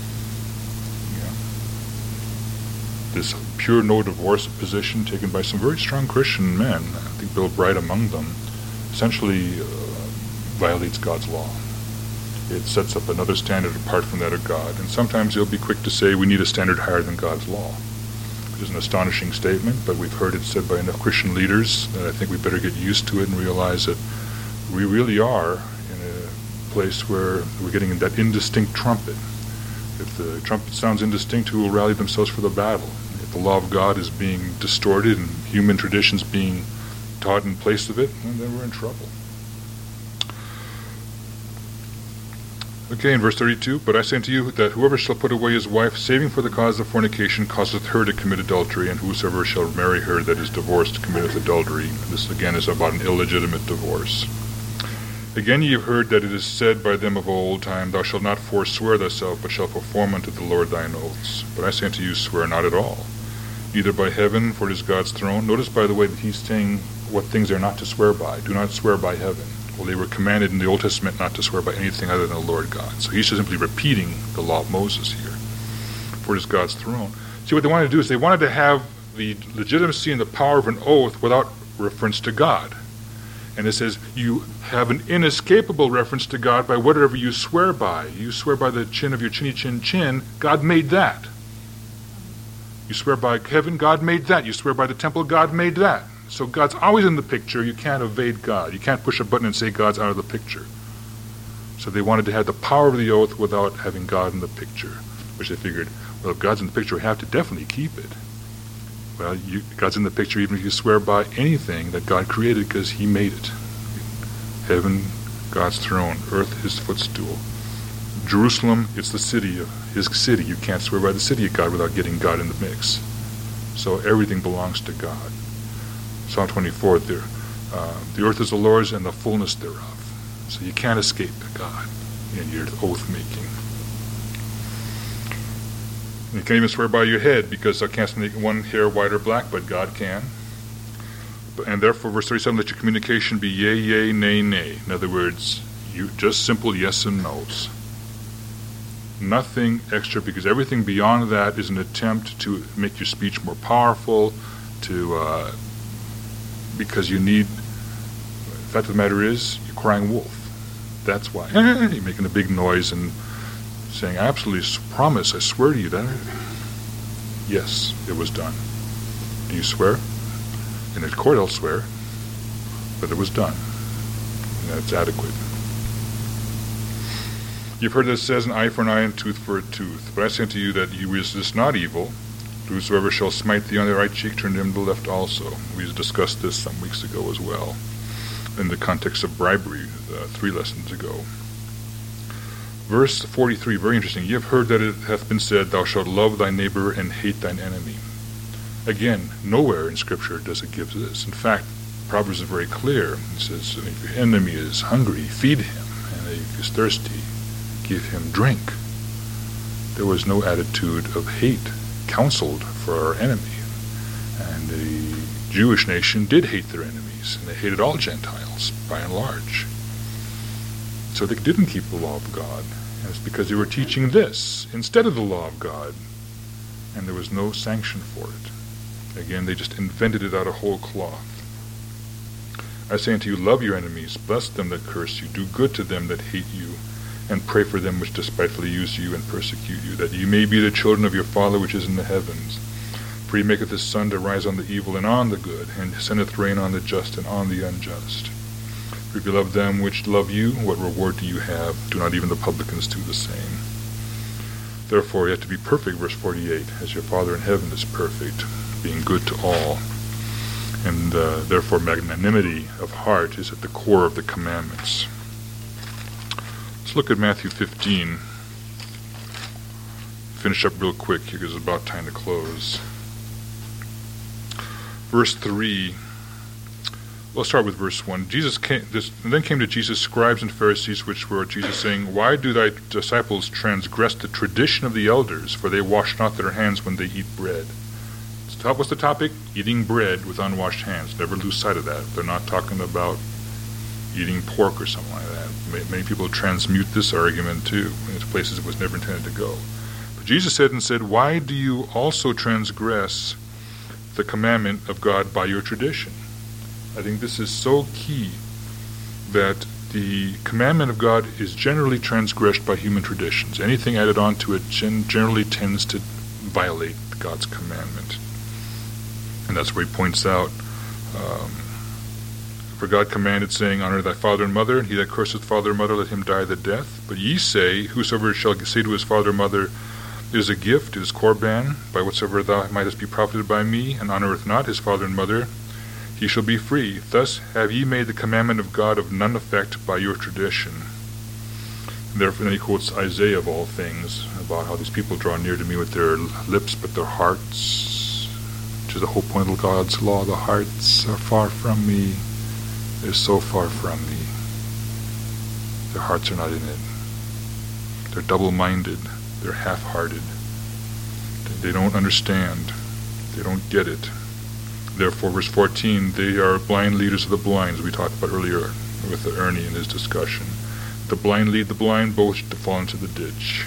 This pure no divorce position taken by some very strong Christian men, I think Bill Bright among them, essentially uh, violates God's law. It sets up another standard apart from that of God, and sometimes they'll be quick to say we need a standard higher than God's law, which is an astonishing statement, but we've heard it said by enough Christian leaders that I think we better get used to it and realize that we really are in a place where we're getting that indistinct trumpet. If the trumpet sounds indistinct, who will rally themselves for the battle? If the law of God is being distorted and human traditions being taught in place of it, well, then we're in trouble. Okay, in verse thirty-two, but I say unto you that whoever shall put away his wife, saving for the cause of fornication, causeth her to commit adultery, and whosoever shall marry her that is divorced committeth adultery. This again is about an illegitimate divorce. Again ye have heard that it is said by them of old time, Thou shalt not forswear thyself, but shalt perform unto the Lord thine oaths. But I say unto you, swear not at all, neither by heaven, for it is God's throne. Notice, by the way, that he's saying what things they're not to swear by. Do not swear by heaven. Well, they were commanded in the Old Testament not to swear by anything other than the Lord God. So he's just simply repeating the law of Moses here. For it is God's throne. See, what they wanted to do is they wanted to have the legitimacy and the power of an oath without reference to God. And it says you have an inescapable reference to God by whatever you swear by. You swear by the chin of your chinny chin chin, God made that. You swear by heaven, God made that. You swear by the temple, God made that. So God's always in the picture. You can't evade God. You can't push a button and say God's out of the picture. So they wanted to have the power of the oath without having God in the picture, which they figured, well, if God's in the picture, we have to definitely keep it. Well, you, God's in the picture even if you swear by anything that God created because he made it. Heaven, God's throne. Earth, his footstool. Jerusalem, it's the city of his city. You can't swear by the city of God without getting God in the mix. So everything belongs to God. Psalm twenty-four, there, uh, the earth is the Lord's and the fullness thereof. So you can't escape God in your oath making. You can't even swear by your head, because I can't make one hair white or black, but God can. And therefore, verse thirty-seven, let your communication be yea, yea, nay, nay. In other words, you just simple yes and no's. Nothing extra, because everything beyond that is an attempt to make your speech more powerful, to uh, because you need, the fact of the matter is, you're crying wolf. That's why. You're making a big noise and saying, I absolutely promise, I swear to you that, yes, it was done. Do you swear? In the court I'll swear, but it was done. And that's adequate. You've heard that it says, an eye for an eye and tooth for a tooth. But I say unto you that you resist not evil. Whosoever shall smite thee on the right cheek, turn to him the left also. We discussed this some weeks ago as well, in the context of bribery, uh, three lessons ago. Verse forty-three, very interesting. You have heard that it hath been said, thou shalt love thy neighbor and hate thine enemy. Again, nowhere in Scripture does it give this. In fact, Proverbs is very clear. It says, if your enemy is hungry, feed him, and if he is thirsty, give him drink. There was no attitude of hate counseled for our enemy. And the Jewish nation did hate their enemies, and they hated all Gentiles, by and large. So they didn't keep the law of God. And it's because they were teaching this instead of the law of God, and there was no sanction for it. Again, they just invented it out of whole cloth. I say unto you, love your enemies, bless them that curse you, do good to them that hate you, and pray for them which despitefully use you and persecute you, that ye may be the children of your Father which is in the heavens. For he maketh his sun to rise on the evil and on the good, and sendeth rain on the just and on the unjust. For if you love them which love you, what reward do you have? Do not even the publicans do the same? Therefore you have to be perfect, verse forty-eight, as your Father in heaven is perfect, being good to all. And uh, therefore magnanimity of heart is at the core of the commandments. Let's look at Matthew fifteen. Finish up real quick here because it's about time to close. Verse three. We'll start with verse one. Jesus came, this, and then came to Jesus scribes and Pharisees, which were Jesus, saying, why do thy disciples transgress the tradition of the elders? For they wash not their hands when they eat bread. So what's the topic? Eating bread with unwashed hands. Never lose sight of that. They're not talking about eating pork or something like that. Many people transmute this argument too. In places it was never intended to go. But Jesus said and said, why do you also transgress the commandment of God by your tradition? I think this is so key, that the commandment of God is generally transgressed by human traditions. Anything added on to it gen- generally tends to violate God's commandment. And that's where he points out, um, for God commanded, saying, honor thy father and mother, and he that curseth father and mother, let him die the death. But ye say, whosoever shall say to his father or mother, it is a gift, it is korban, by whatsoever thou mightest be profited by me, and honoreth not his father and mother, he shall be free. Thus have ye made the commandment of God of none effect by your tradition. And therefore then he quotes Isaiah of all things, about how these people draw near to me with their lips, but their hearts, which is the whole point of God's law, the hearts are far from me. They're so far from me. Their hearts are not in it. They're double-minded. They're half-hearted. They don't understand. They don't get it. Therefore, verse fourteen, they are blind leaders of the blind, as we talked about earlier with Ernie in his discussion. The blind lead the blind, both to fall into the ditch.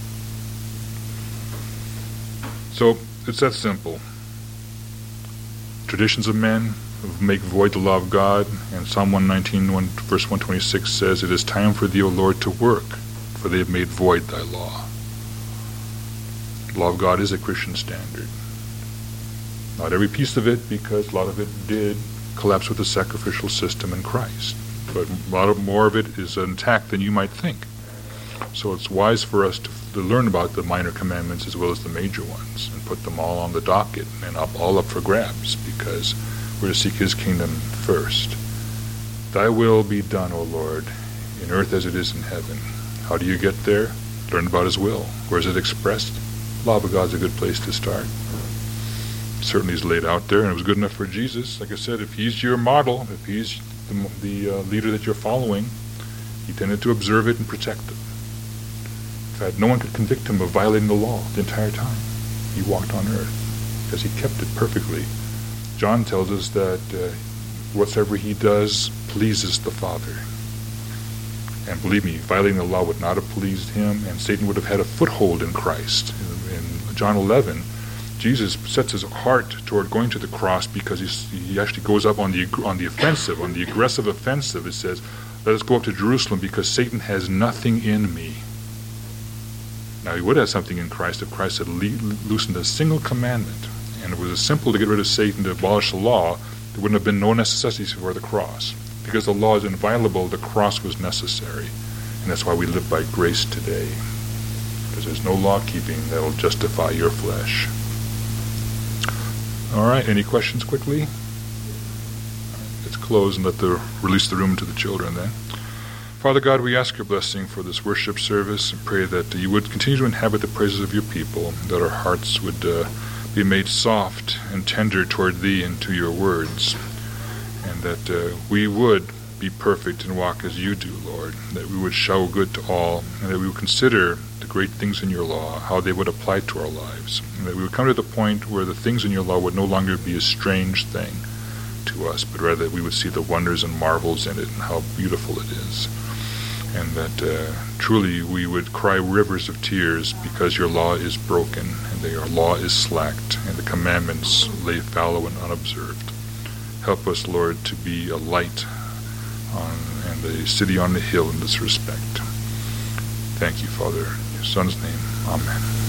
So, it's that simple. Traditions of men make void the law of God, and Psalm one nineteen, one, verse one twenty-six says, it is time for thee, O Lord, to work, for they have made void thy law. The law of God is a Christian standard. Not every piece of it, because a lot of it did collapse with the sacrificial system in Christ. But a lot of, more of it is intact than you might think. So it's wise for us to, to learn about the minor commandments as well as the major ones, and put them all on the docket and up, all up for grabs, because we're to seek his kingdom first. Thy will be done, O Lord, in earth as it is in heaven. How do you get there? Learn about his will. Where is it expressed? Law of God's a good place to start. Certainly is laid out there, and it was good enough for Jesus. Like I said, if he's your model, if he's the, the uh, leader that you're following, he tended to observe it and protect it. In fact, no one could convict him of violating the law the entire time. he walked on earth, because he kept it perfectly. John tells us that uh, whatsoever he does pleases the Father. And believe me, violating the law would not have pleased him, and Satan would have had a foothold in Christ. In, in John eleven, Jesus sets his heart toward going to the cross because he's, he actually goes up on the on the offensive, on the aggressive offensive. It says, let us go up to Jerusalem because Satan has nothing in me. Now, he would have something in Christ if Christ had le- loosened a single commandment. And it was as simple to get rid of Satan, to abolish the law, there wouldn't have been no necessity for the cross. Because the law is inviolable, the cross was necessary. And that's why we live by grace today. Because there's no law keeping that will justify your flesh. All right, any questions quickly? Let's close and let the release the room to the children then. Father God, we ask your blessing for this worship service and pray that you would continue to inhabit the praises of your people, that our hearts would uh, be made soft and tender toward thee and to your words, and that uh, we would be perfect and walk as you do, Lord, that we would show good to all, and that we would consider the great things in your law, how they would apply to our lives, and that we would come to the point where the things in your law would no longer be a strange thing to us, but rather that we would see the wonders and marvels in it and how beautiful it is. And that uh, truly we would cry rivers of tears because your law is broken and that your law is slacked and the commandments lay fallow and unobserved. Help us, Lord, to be a light on, and a city on the hill in this respect. Thank you, Father. In your Son's name, amen.